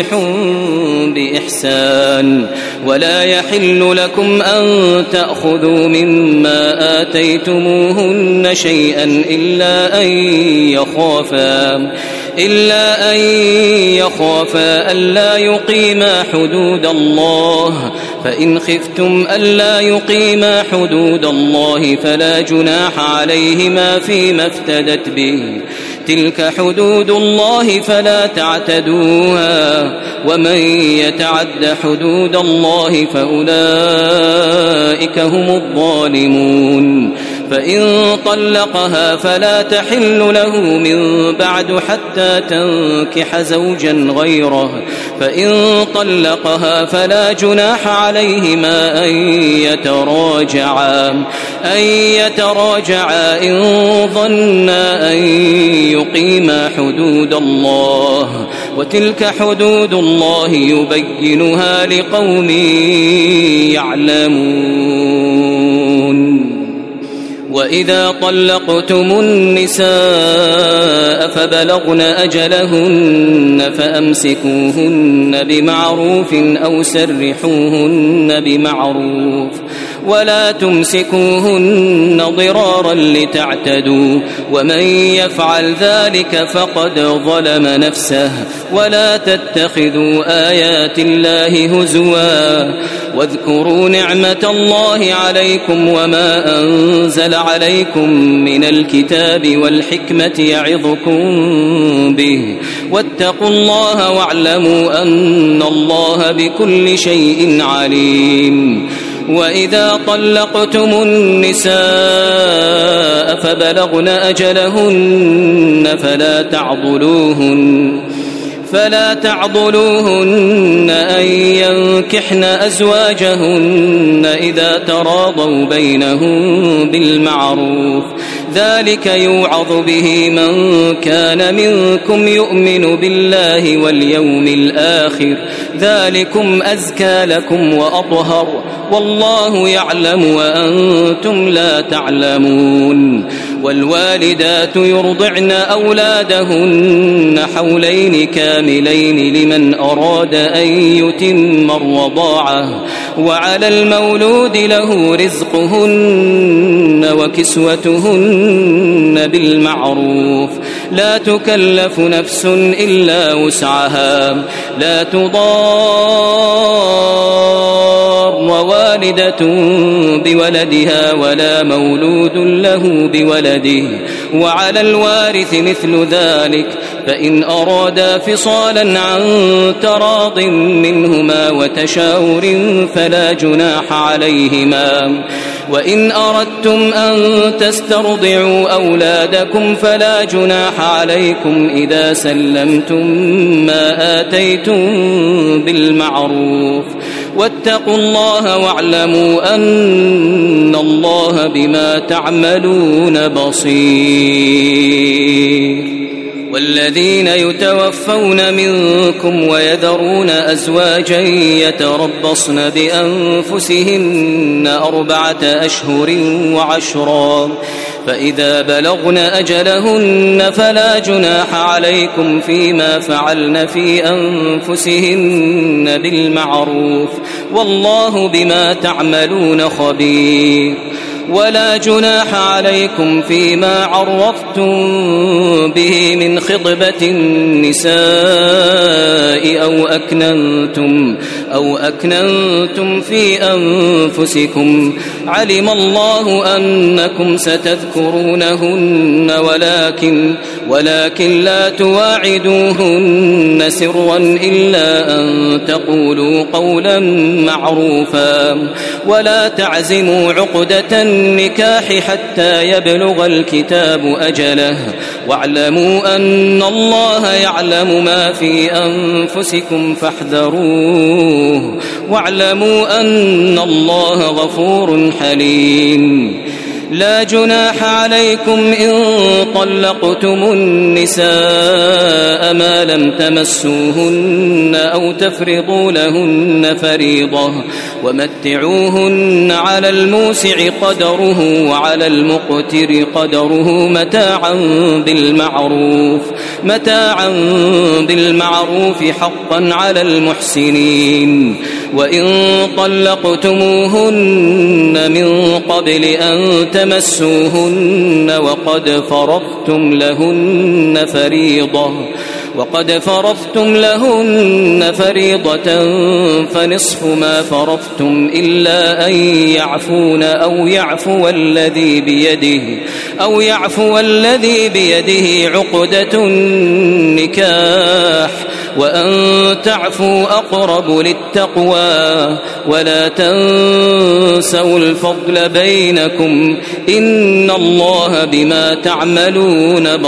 بإحسان ولا يحل لكم أن تأخذوا مما آتيتموهن شيئا إلا أن يخافا ألا يقيما حدود الله فإن خفتم ألا يقيما حدود الله فلا جناح عليهما فيما افتدت به تلك حدود الله فلا تعتدوها ومن يتعد حدود الله فأولئك هم الظالمون. فإن طلقها فلا تحل له من بعد حتى تنكح زوجا غيره فإن طلقها فلا جناح عليهما أن يتراجعا إن ظنا أن يقيما حدود الله وتلك حدود الله يبينها لقوم يعلمون. وإذا طلقتم النساء فبلغن أجلهن فأمسكوهن بمعروف أو سرحوهن بمعروف ولا تمسكوهن ضرارا لتعتدوا ومن يفعل ذلك فقد ظلم نفسه ولا تتخذوا آيات الله هزوا واذكروا نعمة الله عليكم وما أنزل عليكم من الكتاب والحكمة يعظكم به واتقوا الله واعلموا أن الله بكل شيء عليم وإذا طلقتم النساء فبلغن أجلهن فلا تعضلوهن أن ينكحن أزواجهن إذا تراضوا بينهم بالمعروف ذلك يوعظ به من كان منكم يؤمن بالله واليوم الآخر ذلكم أزكى لكم وأطهر والله يعلم وأنتم لا تعلمون والوالدات يرضعن أولادهن حولين كاملين لمن أراد أن يتم الرضاعة وعلى المولود له رزقهن وكسوتهن بالمعروف لا تكلف نفس إلا وسعها لا تضار ووالدة بولدها ولا مولود له بولده وعلى الوارث مثل ذلك فإن أرادا فصالا عن تراض منهما وتشاور فلا جناح عليهما وإن أردتم أن تسترضعوا أولادكم فلا جناح عليكم إذا سلمتم ما آتيتم بالمعروف واتقوا الله واعلموا أن الله بما تعملون بصير والذين يتوفون منكم ويذرون أزواجا يتربصن بأنفسهن 4 أشهر وعشرا فإذا بلغن أجلهن فلا جناح عليكم فيما فعلن في أنفسهن بالمعروف والله بما تعملون خبير ولا جناح عليكم فيما عرفتم به من خطبة النساء أو أكننتم في أنفسكم علم الله أنكم ستذكرونهن ولكن لا تواعدوهن سرا إلا أن تقولوا قولا معروفا ولا تعزموا عقدة النكاح حتى يبلغ الكتاب أجله واعلموا أن الله يعلم ما في أنفسكم فاحذروه واعلموا أن الله غفور حليم لا جناح عليكم إن طلقتم النساء ما لم تمسوهن أو تفرضوا لهن فريضة ومتعوهن على الموسع قدره وعلى المقتر قدره متاعا بالمعروف حقا على المحسنين وإن طلقتموهن من قبل أن تمسوهن وقد فرضتم لهن فريضة فنصف ما فرضتم إلا أن يعفون أو يعفو الذي بيده عقدة النكاح وأن تعفوا أقرب للتقوى ولا تنسوا الفضل بينكم إن الله بما تعملون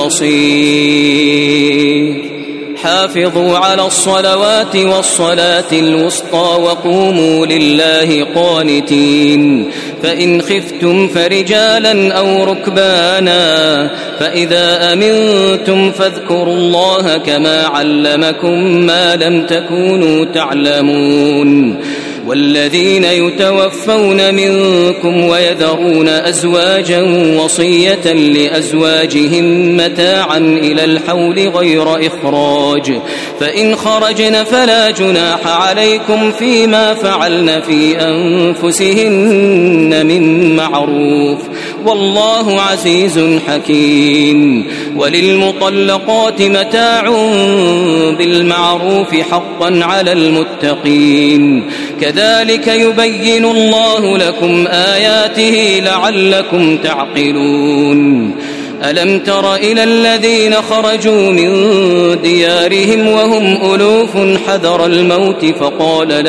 بصير حافظوا على الصلوات والصلاة الوسطى وقوموا لله قانتين فإن خفتم فرجالا أو ركبانا فإذا أمنتم فاذكروا الله كما علمكم ما لم تكونوا تعلمون والذين يتوفون منكم ويذرون أزواجا وصية لأزواجهم متاعا إلى الحول غير إخراج، فإن خرجن فلا جناح عليكم فيما فعلن في أنفسهن من معروف، والله عزيز حكيم. وللمطلقات متاع بالمعروف حقا على المتقين، كذلك يبين الله لكم آياته لعلكم تعقلون. ألم تر إلى الذين خرجوا من ديارهم وهم ألوف حذر الموت فقال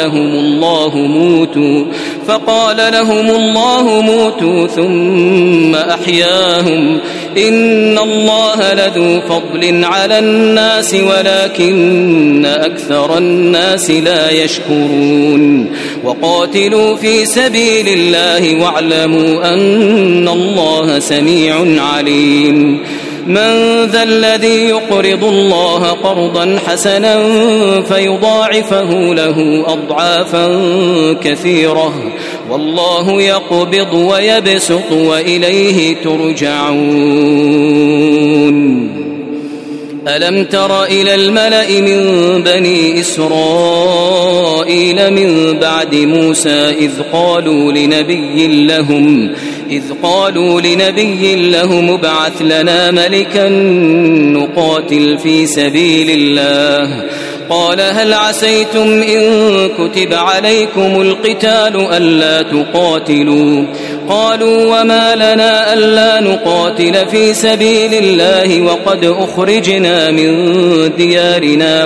لهم الله موتوا ثم أحياهم، إن الله لذو فضل على الناس ولكن أكثر الناس لا يشكرون. وقاتلوا في سبيل الله واعلموا أن الله سميع عليم. من ذا الذي يقرض الله قرضا حسنا فيضاعفه له أضعافا كثيرة، والله يقبض ويبسط وإليه ترجعون. ألم تر إلى الملأ من بني إسرائيل من بعد موسى إذ قالوا لنبي لهم ابعث لنا ملكا نقاتل في سبيل الله، قال هل عسيتم إن كتب عليكم القتال ألا تقاتلوا؟ قالوا وما لنا ألا نقاتل في سبيل الله وقد أخرجنا من ديارنا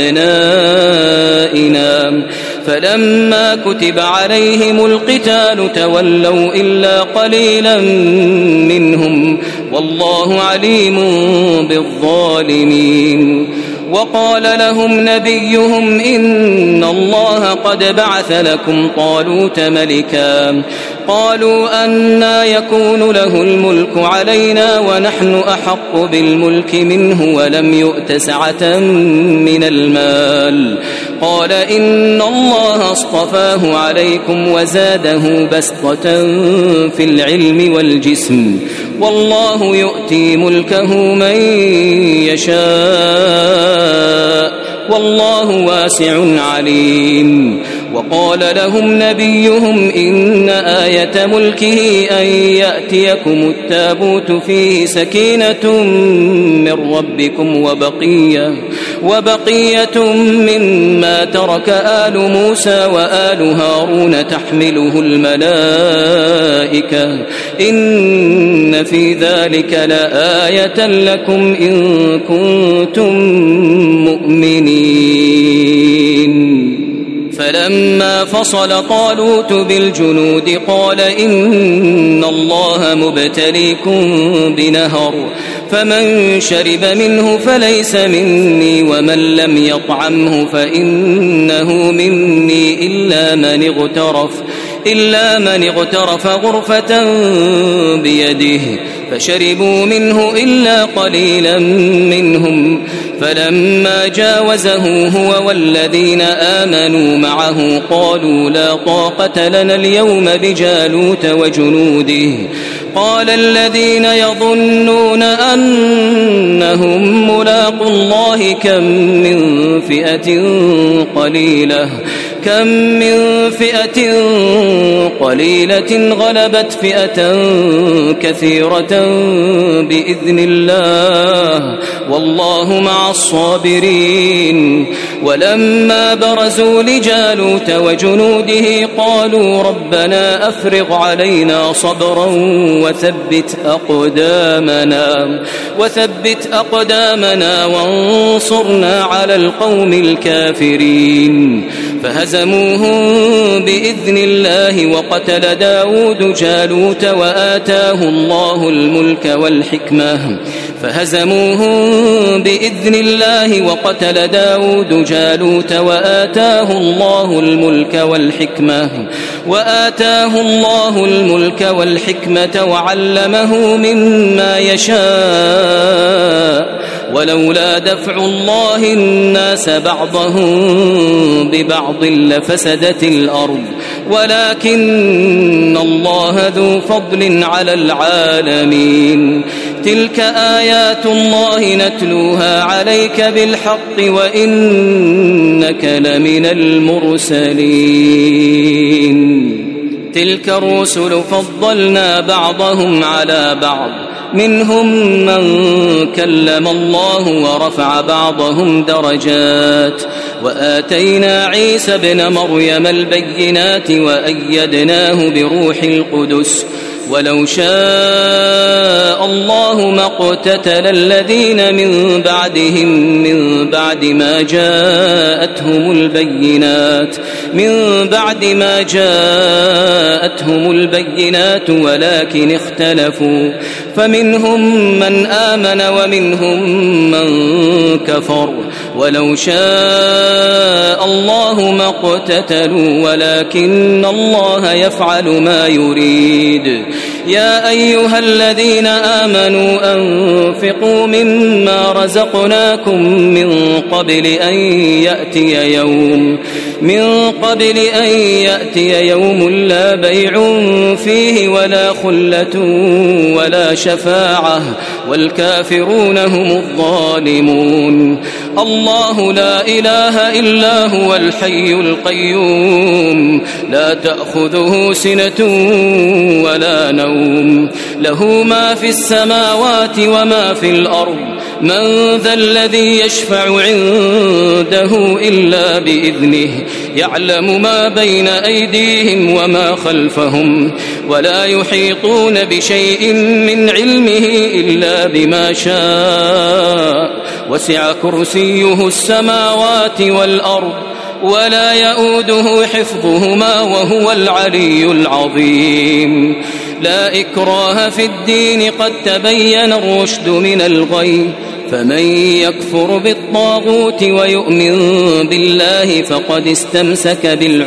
وأبنائنا، فلما كتب عليهم القتال تولوا إلا قليلا منهم، والله عليم بالظالمين. وقال لهم نبيهم إن الله قد بعث لكم طالوت ملكا، قالوا أنى يكون له الملك علينا ونحن أحق بالملك منه ولم يؤت سعة من المال، قال إن الله اصطفاه عليكم وزاده بسطة في العلم والجسم، والله يؤتي ملكه من يشاء والله واسع عليم. وقال لهم نبيهم إن آية ملكه أن يأتيكم التابوت فيه سكينة من ربكم وبقية مما ترك آل موسى وآل هارون تحمله الملائكة، إن في ذلك لآية لكم إن كنتم مؤمنين. فلما فصل طالوت بالجنود قال إن الله مبتليكم بنهر، فمن شرب منه فليس مني ومن لم يطعمه فإنه مني إلا من اغترف غرفة بيده، فشربوا منه إلا قليلا منهم، فلما جاوزه هو والذين آمنوا معه قالوا لا طاقة لنا اليوم بجالوت وجنوده، قال الذين يظنون أنهم ملاقوا الله كم من فئة قليلة غلبت فئة كثيرة بإذن الله، والله مع الصابرين. ولما برزوا لجالوت وجنوده قالوا ربنا أفرغ علينا صبرا وثبت أقدامنا وانصرنا على القوم الكافرين، فهزموهم بإذن الله. وقتل داود جالوت وآتاه الله الملك والحكمة، فهزموهم بإذن الله. وقتل داود جالوت وآتاه الله الملك والحكمة وعلمه مما يشاء، ولولا دفع الله الناس بعضهم ببعض لفسدت الأرض ولكن الله ذو فضل على العالمين تلك آيات الله نتلوها عليك بالحق وإنك لمن المرسلين تلك الرسل فضلنا بعضهم على بعض منهم من كلم الله ورفع بعضهم درجات وآتينا عيسى ابن مريم البينات وأيدناه بروح القدس ولو شاء الله ما اقتتل الذين من بعدهم من بعد ما جاءتهم البينات ولكن اختلفوا فمنهم من آمن ومنهم من كفر ولو شاء الله ما اقتتلوا ولكن الله يفعل ما يريد يا أيها الذين آمنوا أنفقوا مما رزقناكم من قبل أن يأتي يوم لا بيع فيه ولا خلة ولا شفاعة والكافرون هم الظالمون الله لا إله إلا هو الحي القيوم لا تأخذه سنة ولا نوم له ما في السماوات وما في الأرض من ذا الذي يشفع عنده إلا بإذنه يعلم ما بين أيديهم وما خلفهم ولا يحيطون بشيء من علمه إلا بما شاء وسع كرسيه السماوات والأرض ولا يؤوده حفظهما وهو العلي العظيم لا إكراه في الدين قد تبين الرشد من الغي فمن يكفر بالطاغوت ويؤمن بالله فقد استمسك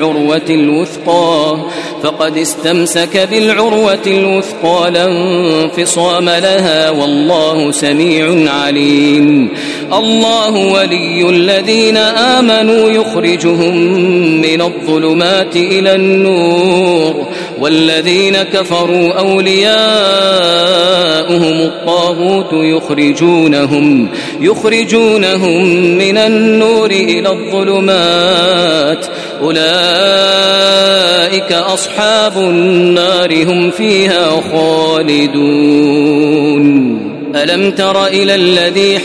بالعروة الوثقى لا انفصام لها والله سميع عليم الله ولي الذين آمنوا يخرجهم من الظلمات إلى النور والذين كفروا أولياؤهم الطاغوت يخرجونهم من النور إلى الظلمات أولئك أصحاب النار هم فيها خالدون ألم تر إلى الذي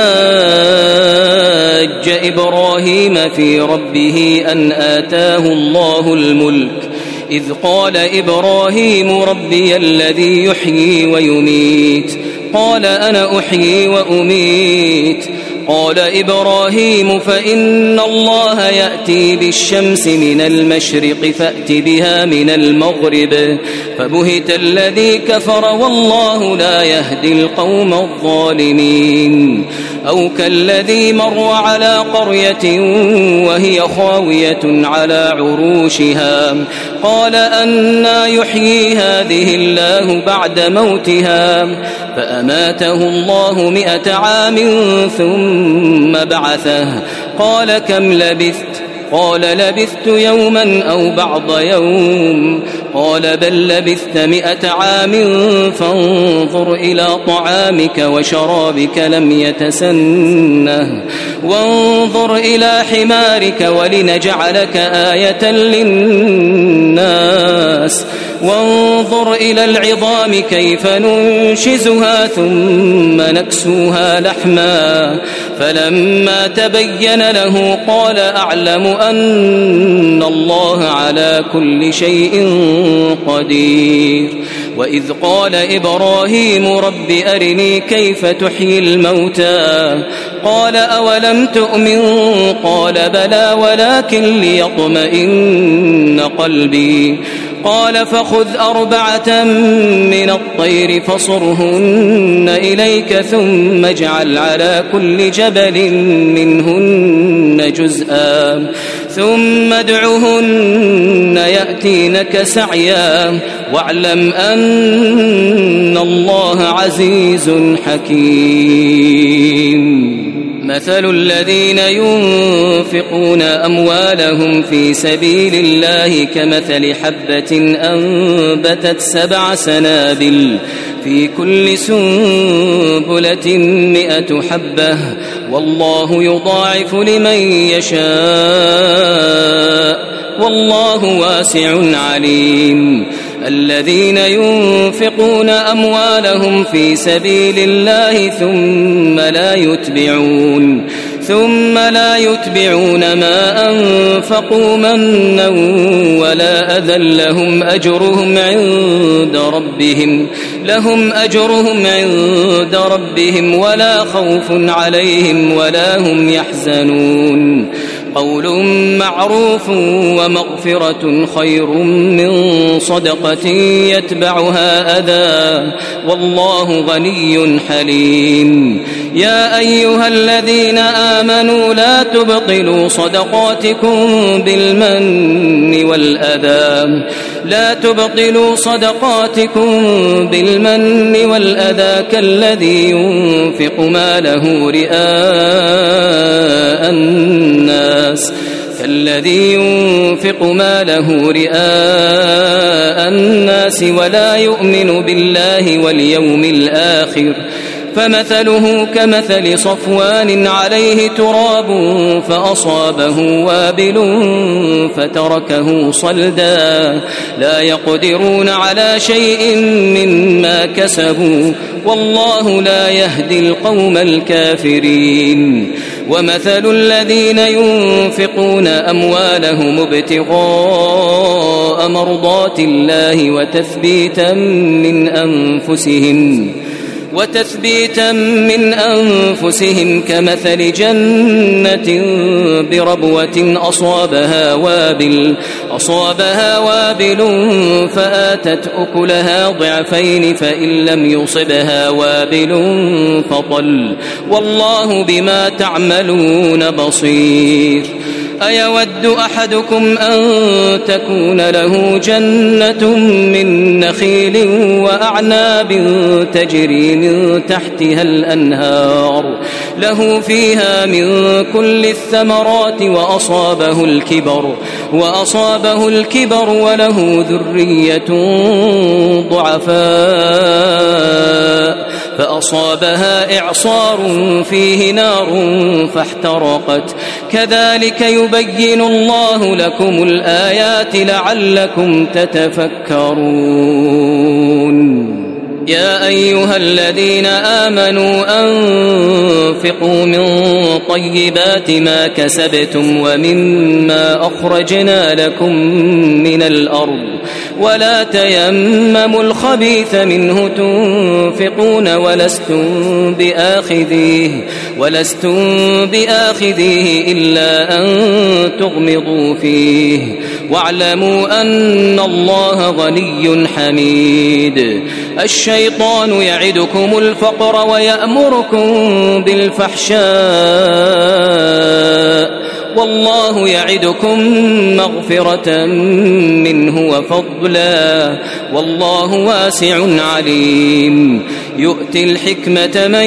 حاج إبراهيم في ربه أن آتاه الله الملك إذ قال إبراهيم ربي الذي يحيي ويميت قال أنا أحيي وأميت قال إبراهيم فإن الله يأتي بالشمس من المشرق فأت بها من المغرب فبهت الذي كفر والله لا يهدي القوم الظالمين أو كالذي مر على قرية وهي خاوية على عروشها قال أنى يحيي هذه الله بعد موتها فأماته الله 100 عام ثم بعثه قال كم لبثت قال لبثت يوما أو بعض يوم قال بل لبثت 100 عام فانظر إلى طعامك وشرابك لم يتسنه وانظر إلى حمارك ولنجعلك آية للناس وانظر إلى العظام كيف ننشزها ثم نكسوها لحما فلما تبين له قال أعلم أن الله على كل شيء قدير وإذ قال إبراهيم رب أرني كيف تحيي الموتى قال أولم تؤمن قال بلى ولكن ليطمئن قلبي قال فخذ 4 من الطير فصرهن إليك ثم اجعل على كل جبل منهن جزءا ثم ادعهن يأتينك سعيا واعلم أن الله عزيز حكيم. مثل الذين ينفقون أموالهم في سبيل الله كمثل حبة أنبتت 7 سنابل في كل سنبلة 100 حبة والله يضاعف لمن يشاء والله واسع عليم. الذين ينفقون أموالهم في سبيل الله ثم لا يتبعون ما أنفقوا منا ولا أذى لهم أجرهم عند ربهم ولا خوف عليهم ولا هم يحزنون. قول معروف ومغفرة خير من صدقة يتبعها أذى والله غني حليم. يا أيها الذين آمنوا لا تبطلوا صدقاتكم بالمن والأذى كالذي ينفق ماله رئاء الناس ولا يؤمن بالله واليوم الآخر فمثله كمثل صفوان عليه تراب فأصابه وابل فتركه صلدا لا يقدرون على شيء مما كسبوا والله لا يهدي القوم الكافرين. ومثل الذين ينفقون أموالهم ابتغاء مرضات الله وتثبيتا من أنفسهم كمثل جنة بربوة أصابها وابل فآتت أكلها ضعفين فإن لم يصبها وابل فطل والله بما تعملون بصير. أيود أحدكم أن تكون له جنة من نخيل وأعناب تجري من تحتها الأنهار له فيها من كل الثمرات وأصابه الكبر وله ذرية ضعفاء فأصابها إعصار فيه نار فاحترقت كذلك يبين الله لكم الآيات لعلكم تتفكرون. يا أيها الذين آمنوا أنفقوا من طيبات ما كسبتم ومما أخرجنا لكم من الأرض ولا تيمموا الخبيث منه تنفقون ولستم بآخذيه إلا أن تغمضوا فيه واعلموا أن الله غني حميد. الشيطان يعدكم الفقر ويأمركم بالفحشاء والله يعدكم مغفرة منه وفضلا والله واسع عليم. يؤتي الحكمة من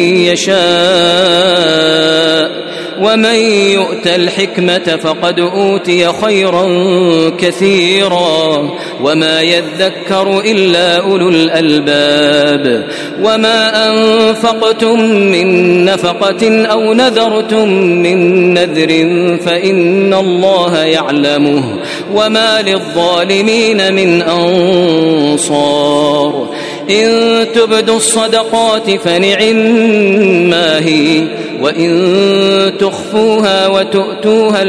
يشاء ومن يؤت الحكمة فقد أوتي خيرا كثيرا وما يذكر إلا أولو الألباب. وما أنفقتم من نفقة أو نذرتم من نذر فإن الله يعلمه وما للظالمين من أنصار. إن تبدوا الصدقات فنعما هي وإن تخفوها وتؤتوها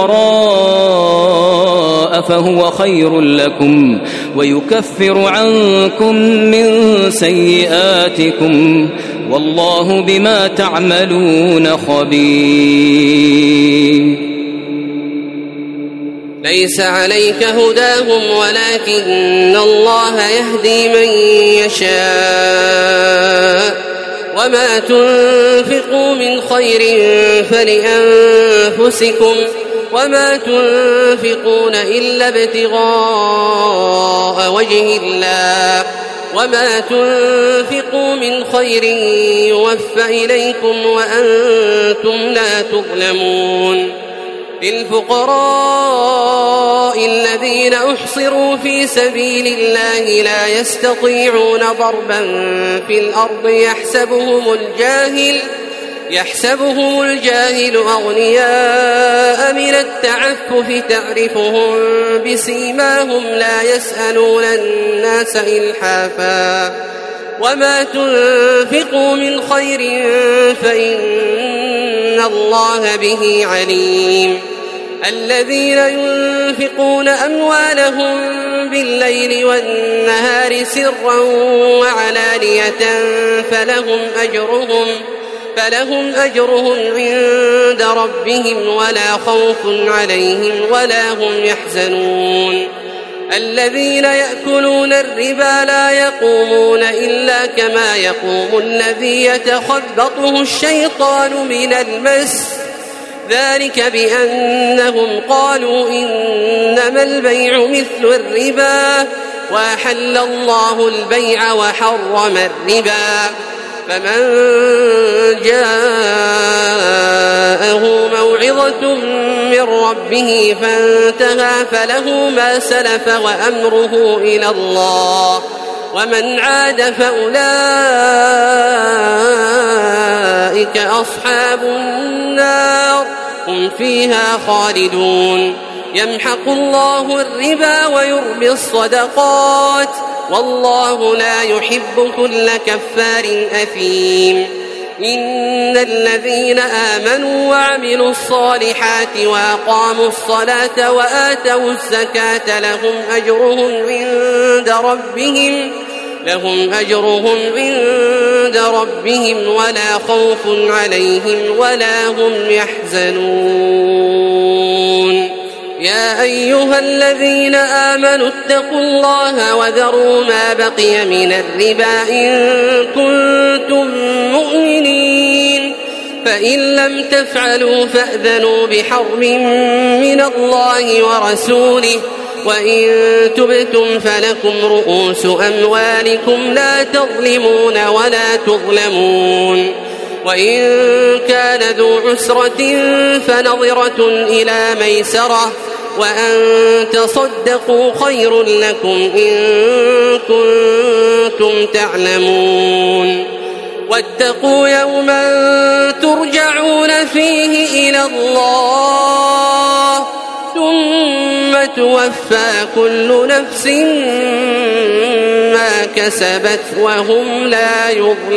الفقراء فهو خير لكم ويكفر عنكم من سيئاتكم والله بما تعملون خبير. ليس عليك هداهم ولكن الله يهدي من يشاء وما تنفقوا من خير فلأنفسكم وما تنفقون إلا ابتغاء وجه الله وما تنفقوا من خير يوفى إليكم وأنتم لا تظلمون للفقراء الذين أحصروا في سبيل الله لا يستطيعون ضربا في الأرض يحسبهم الجاهل أغنياء من التعفف تعرفهم بسيماهم لا يسألون الناس إلحافا وما تنفقوا من خير فإن الله به عليم الذين ينفقون أموالهم بالليل والنهار سرا وعلانية فلهم أجرهم عند ربهم ولا خوف عليهم ولا هم يحزنون الذين يأكلون الربا لا يقومون إلا كما يقوم الذي يتخبطه الشيطان من المس ذلك بأنهم قالوا إنما البيع مثل الربا وأحل الله البيع وحرم الربا فمن جاءه موعظة من ربه فانتهى فله ما سلف وأمره إلى الله ومن عاد فأولئك أصحاب النار هم فيها خالدون يمحق الله الربا ويربي الصدقات والله لا يحب كل كفار أثيم إن الذين آمنوا وعملوا الصالحات وأقاموا الصلاة وآتوا الزكاة لهم أجرهم عند ربهم ولا خوف عليهم ولا هم يحزنون يا أيها الذين آمنوا اتقوا الله وذروا ما بقي من الربا إن كنتم مؤمنين فإن لم تفعلوا فأذنوا بحرب من الله ورسوله وإن تبتم فلكم رؤوس أموالكم لا تظلمون ولا تظلمون وإن كان ذو عسرة فنظرة إلى ميسرة وأن تصدقوا خير لكم إن كنتم تعلمون واتقوا يوما ترجعون فيه إلى الله ثم توفى كل نفس ما كسبت وهم لا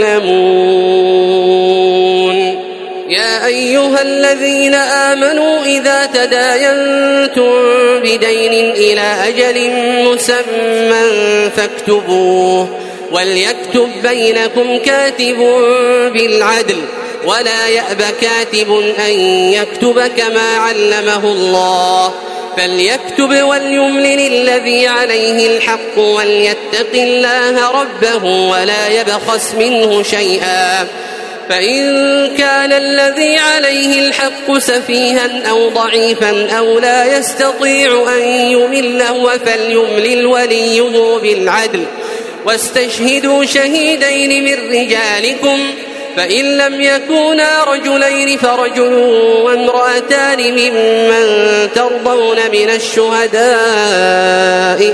يظلمون يا أيها الذين آمنوا إذا تداينتم بدين إلى أجل مسمى فاكتبوه وليكتب بينكم كاتب بالعدل ولا يأب كاتب أن يكتب كما علمه الله فليكتب وليملل الذي عليه الحق وليتق الله ربه ولا يبخس منه شيئا فإن كان الذي عليه الحق سفيها أو ضعيفا أو لا يستطيع أن يمله فليملل وليه بالعدل واستشهدوا شهيدين من رجالكم فإن لم يكونا رجلين فرجل وامرأتان ممن ترضون من الشهداء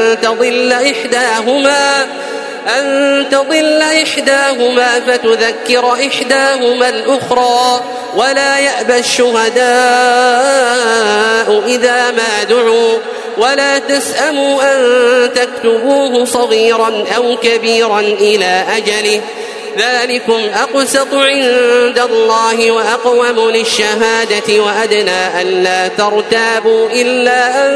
أن تضل إحداهما فتذكر إحداهما الأخرى ولا يأبى الشهداء إذا ما دعوا ولا تسأموا أن تكتبوه صغيرا أو كبيرا إلى أجله ذلكم أقسط عند الله وأقوم للشهادة وأدنى ألا ترتابوا إلا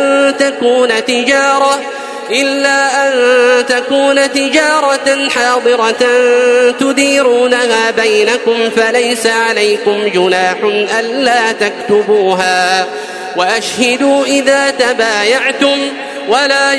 أن تكون تجارة حاضرة تديرونها بينكم فليس عليكم جناح ألا تكتبوها وأشهدوا إذا تبايعتم ولا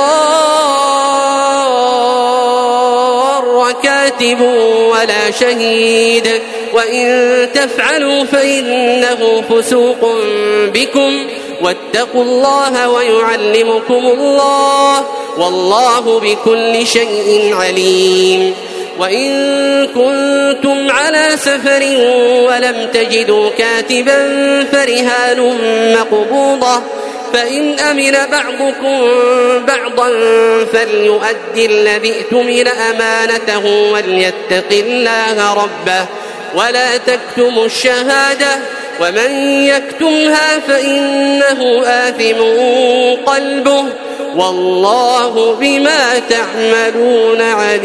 يضار كاتب ولا شهيد وإن تفعلوا فإنه فسوق بكم واتقوا الله ويعلمكم الله والله بكل شيء عليم. وإن كنتم على سفر ولم تجدوا كاتبا فرهان مقبوضة فإن أمن بعضكم بعضا فليؤدي الذي اؤتمن أمانته وليتق الله ربه ولا تكتموا الشهادة ومن يكتمها فإنه آثم قلبه والله بما تعملون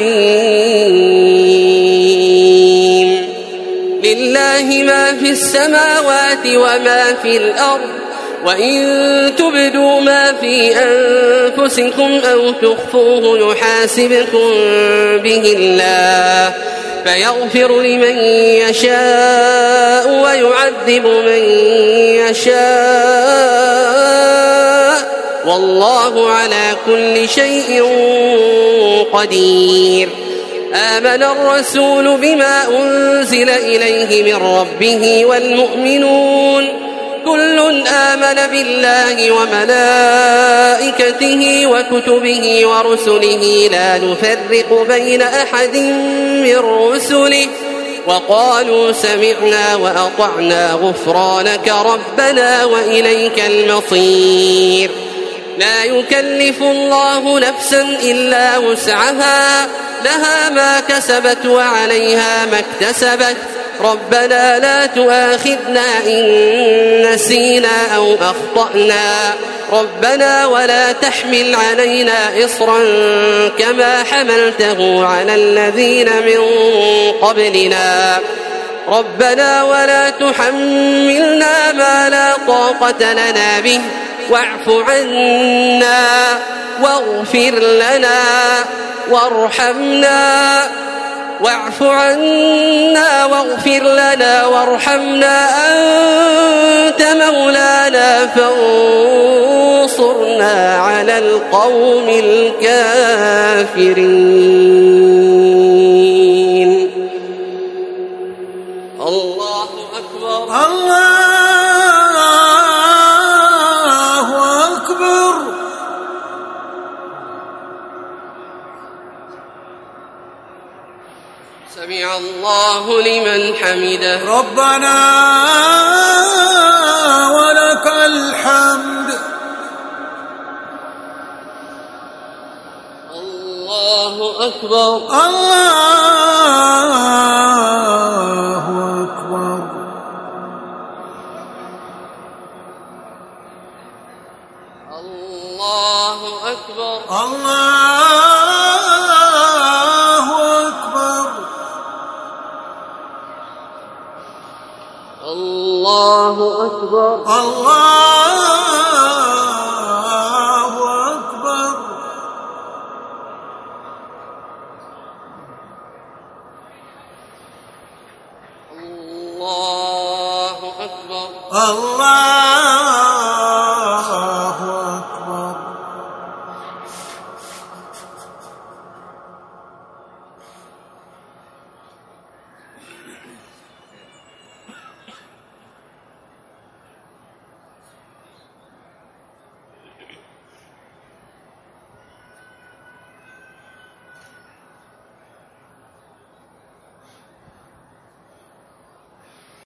عليم. لله ما في السماوات وما في الأرض وإن تبدوا ما في أنفسكم أو تخفوه يحاسبكم به الله فيغفر لمن يشاء ويعذب من يشاء والله على كل شيء قدير. آمن الرسول بما أنزل إليه من ربه والمؤمنون كل آمن بالله وملائكته وكتبه ورسله لا نفرق بين أحد من رسله وقالوا سمعنا وأطعنا غفرانك ربنا وإليك المصير. لا يكلف الله نفسا إلا وسعها لها ما كسبت وعليها ما اكتسبت ربنا لا تؤاخذنا إن نسينا أو أخطأنا ربنا ولا تحمل علينا إصرا كما حملته على الذين من قبلنا ربنا ولا تحملنا ما لا طاقة لنا به واعف عنا واغفر لنا وارحمنا واعف عنا واغفر لنا وارحمنا أنت مولانا فانصرنا على القوم الكافرين. الله أكبر الله أكبر. سمع الله لمن حمده ربنا ولك الحمد. الله أكبر الله أكبر. الله أكبر الله أكبر. الله أكبر الله أكبر. الله أكبر الله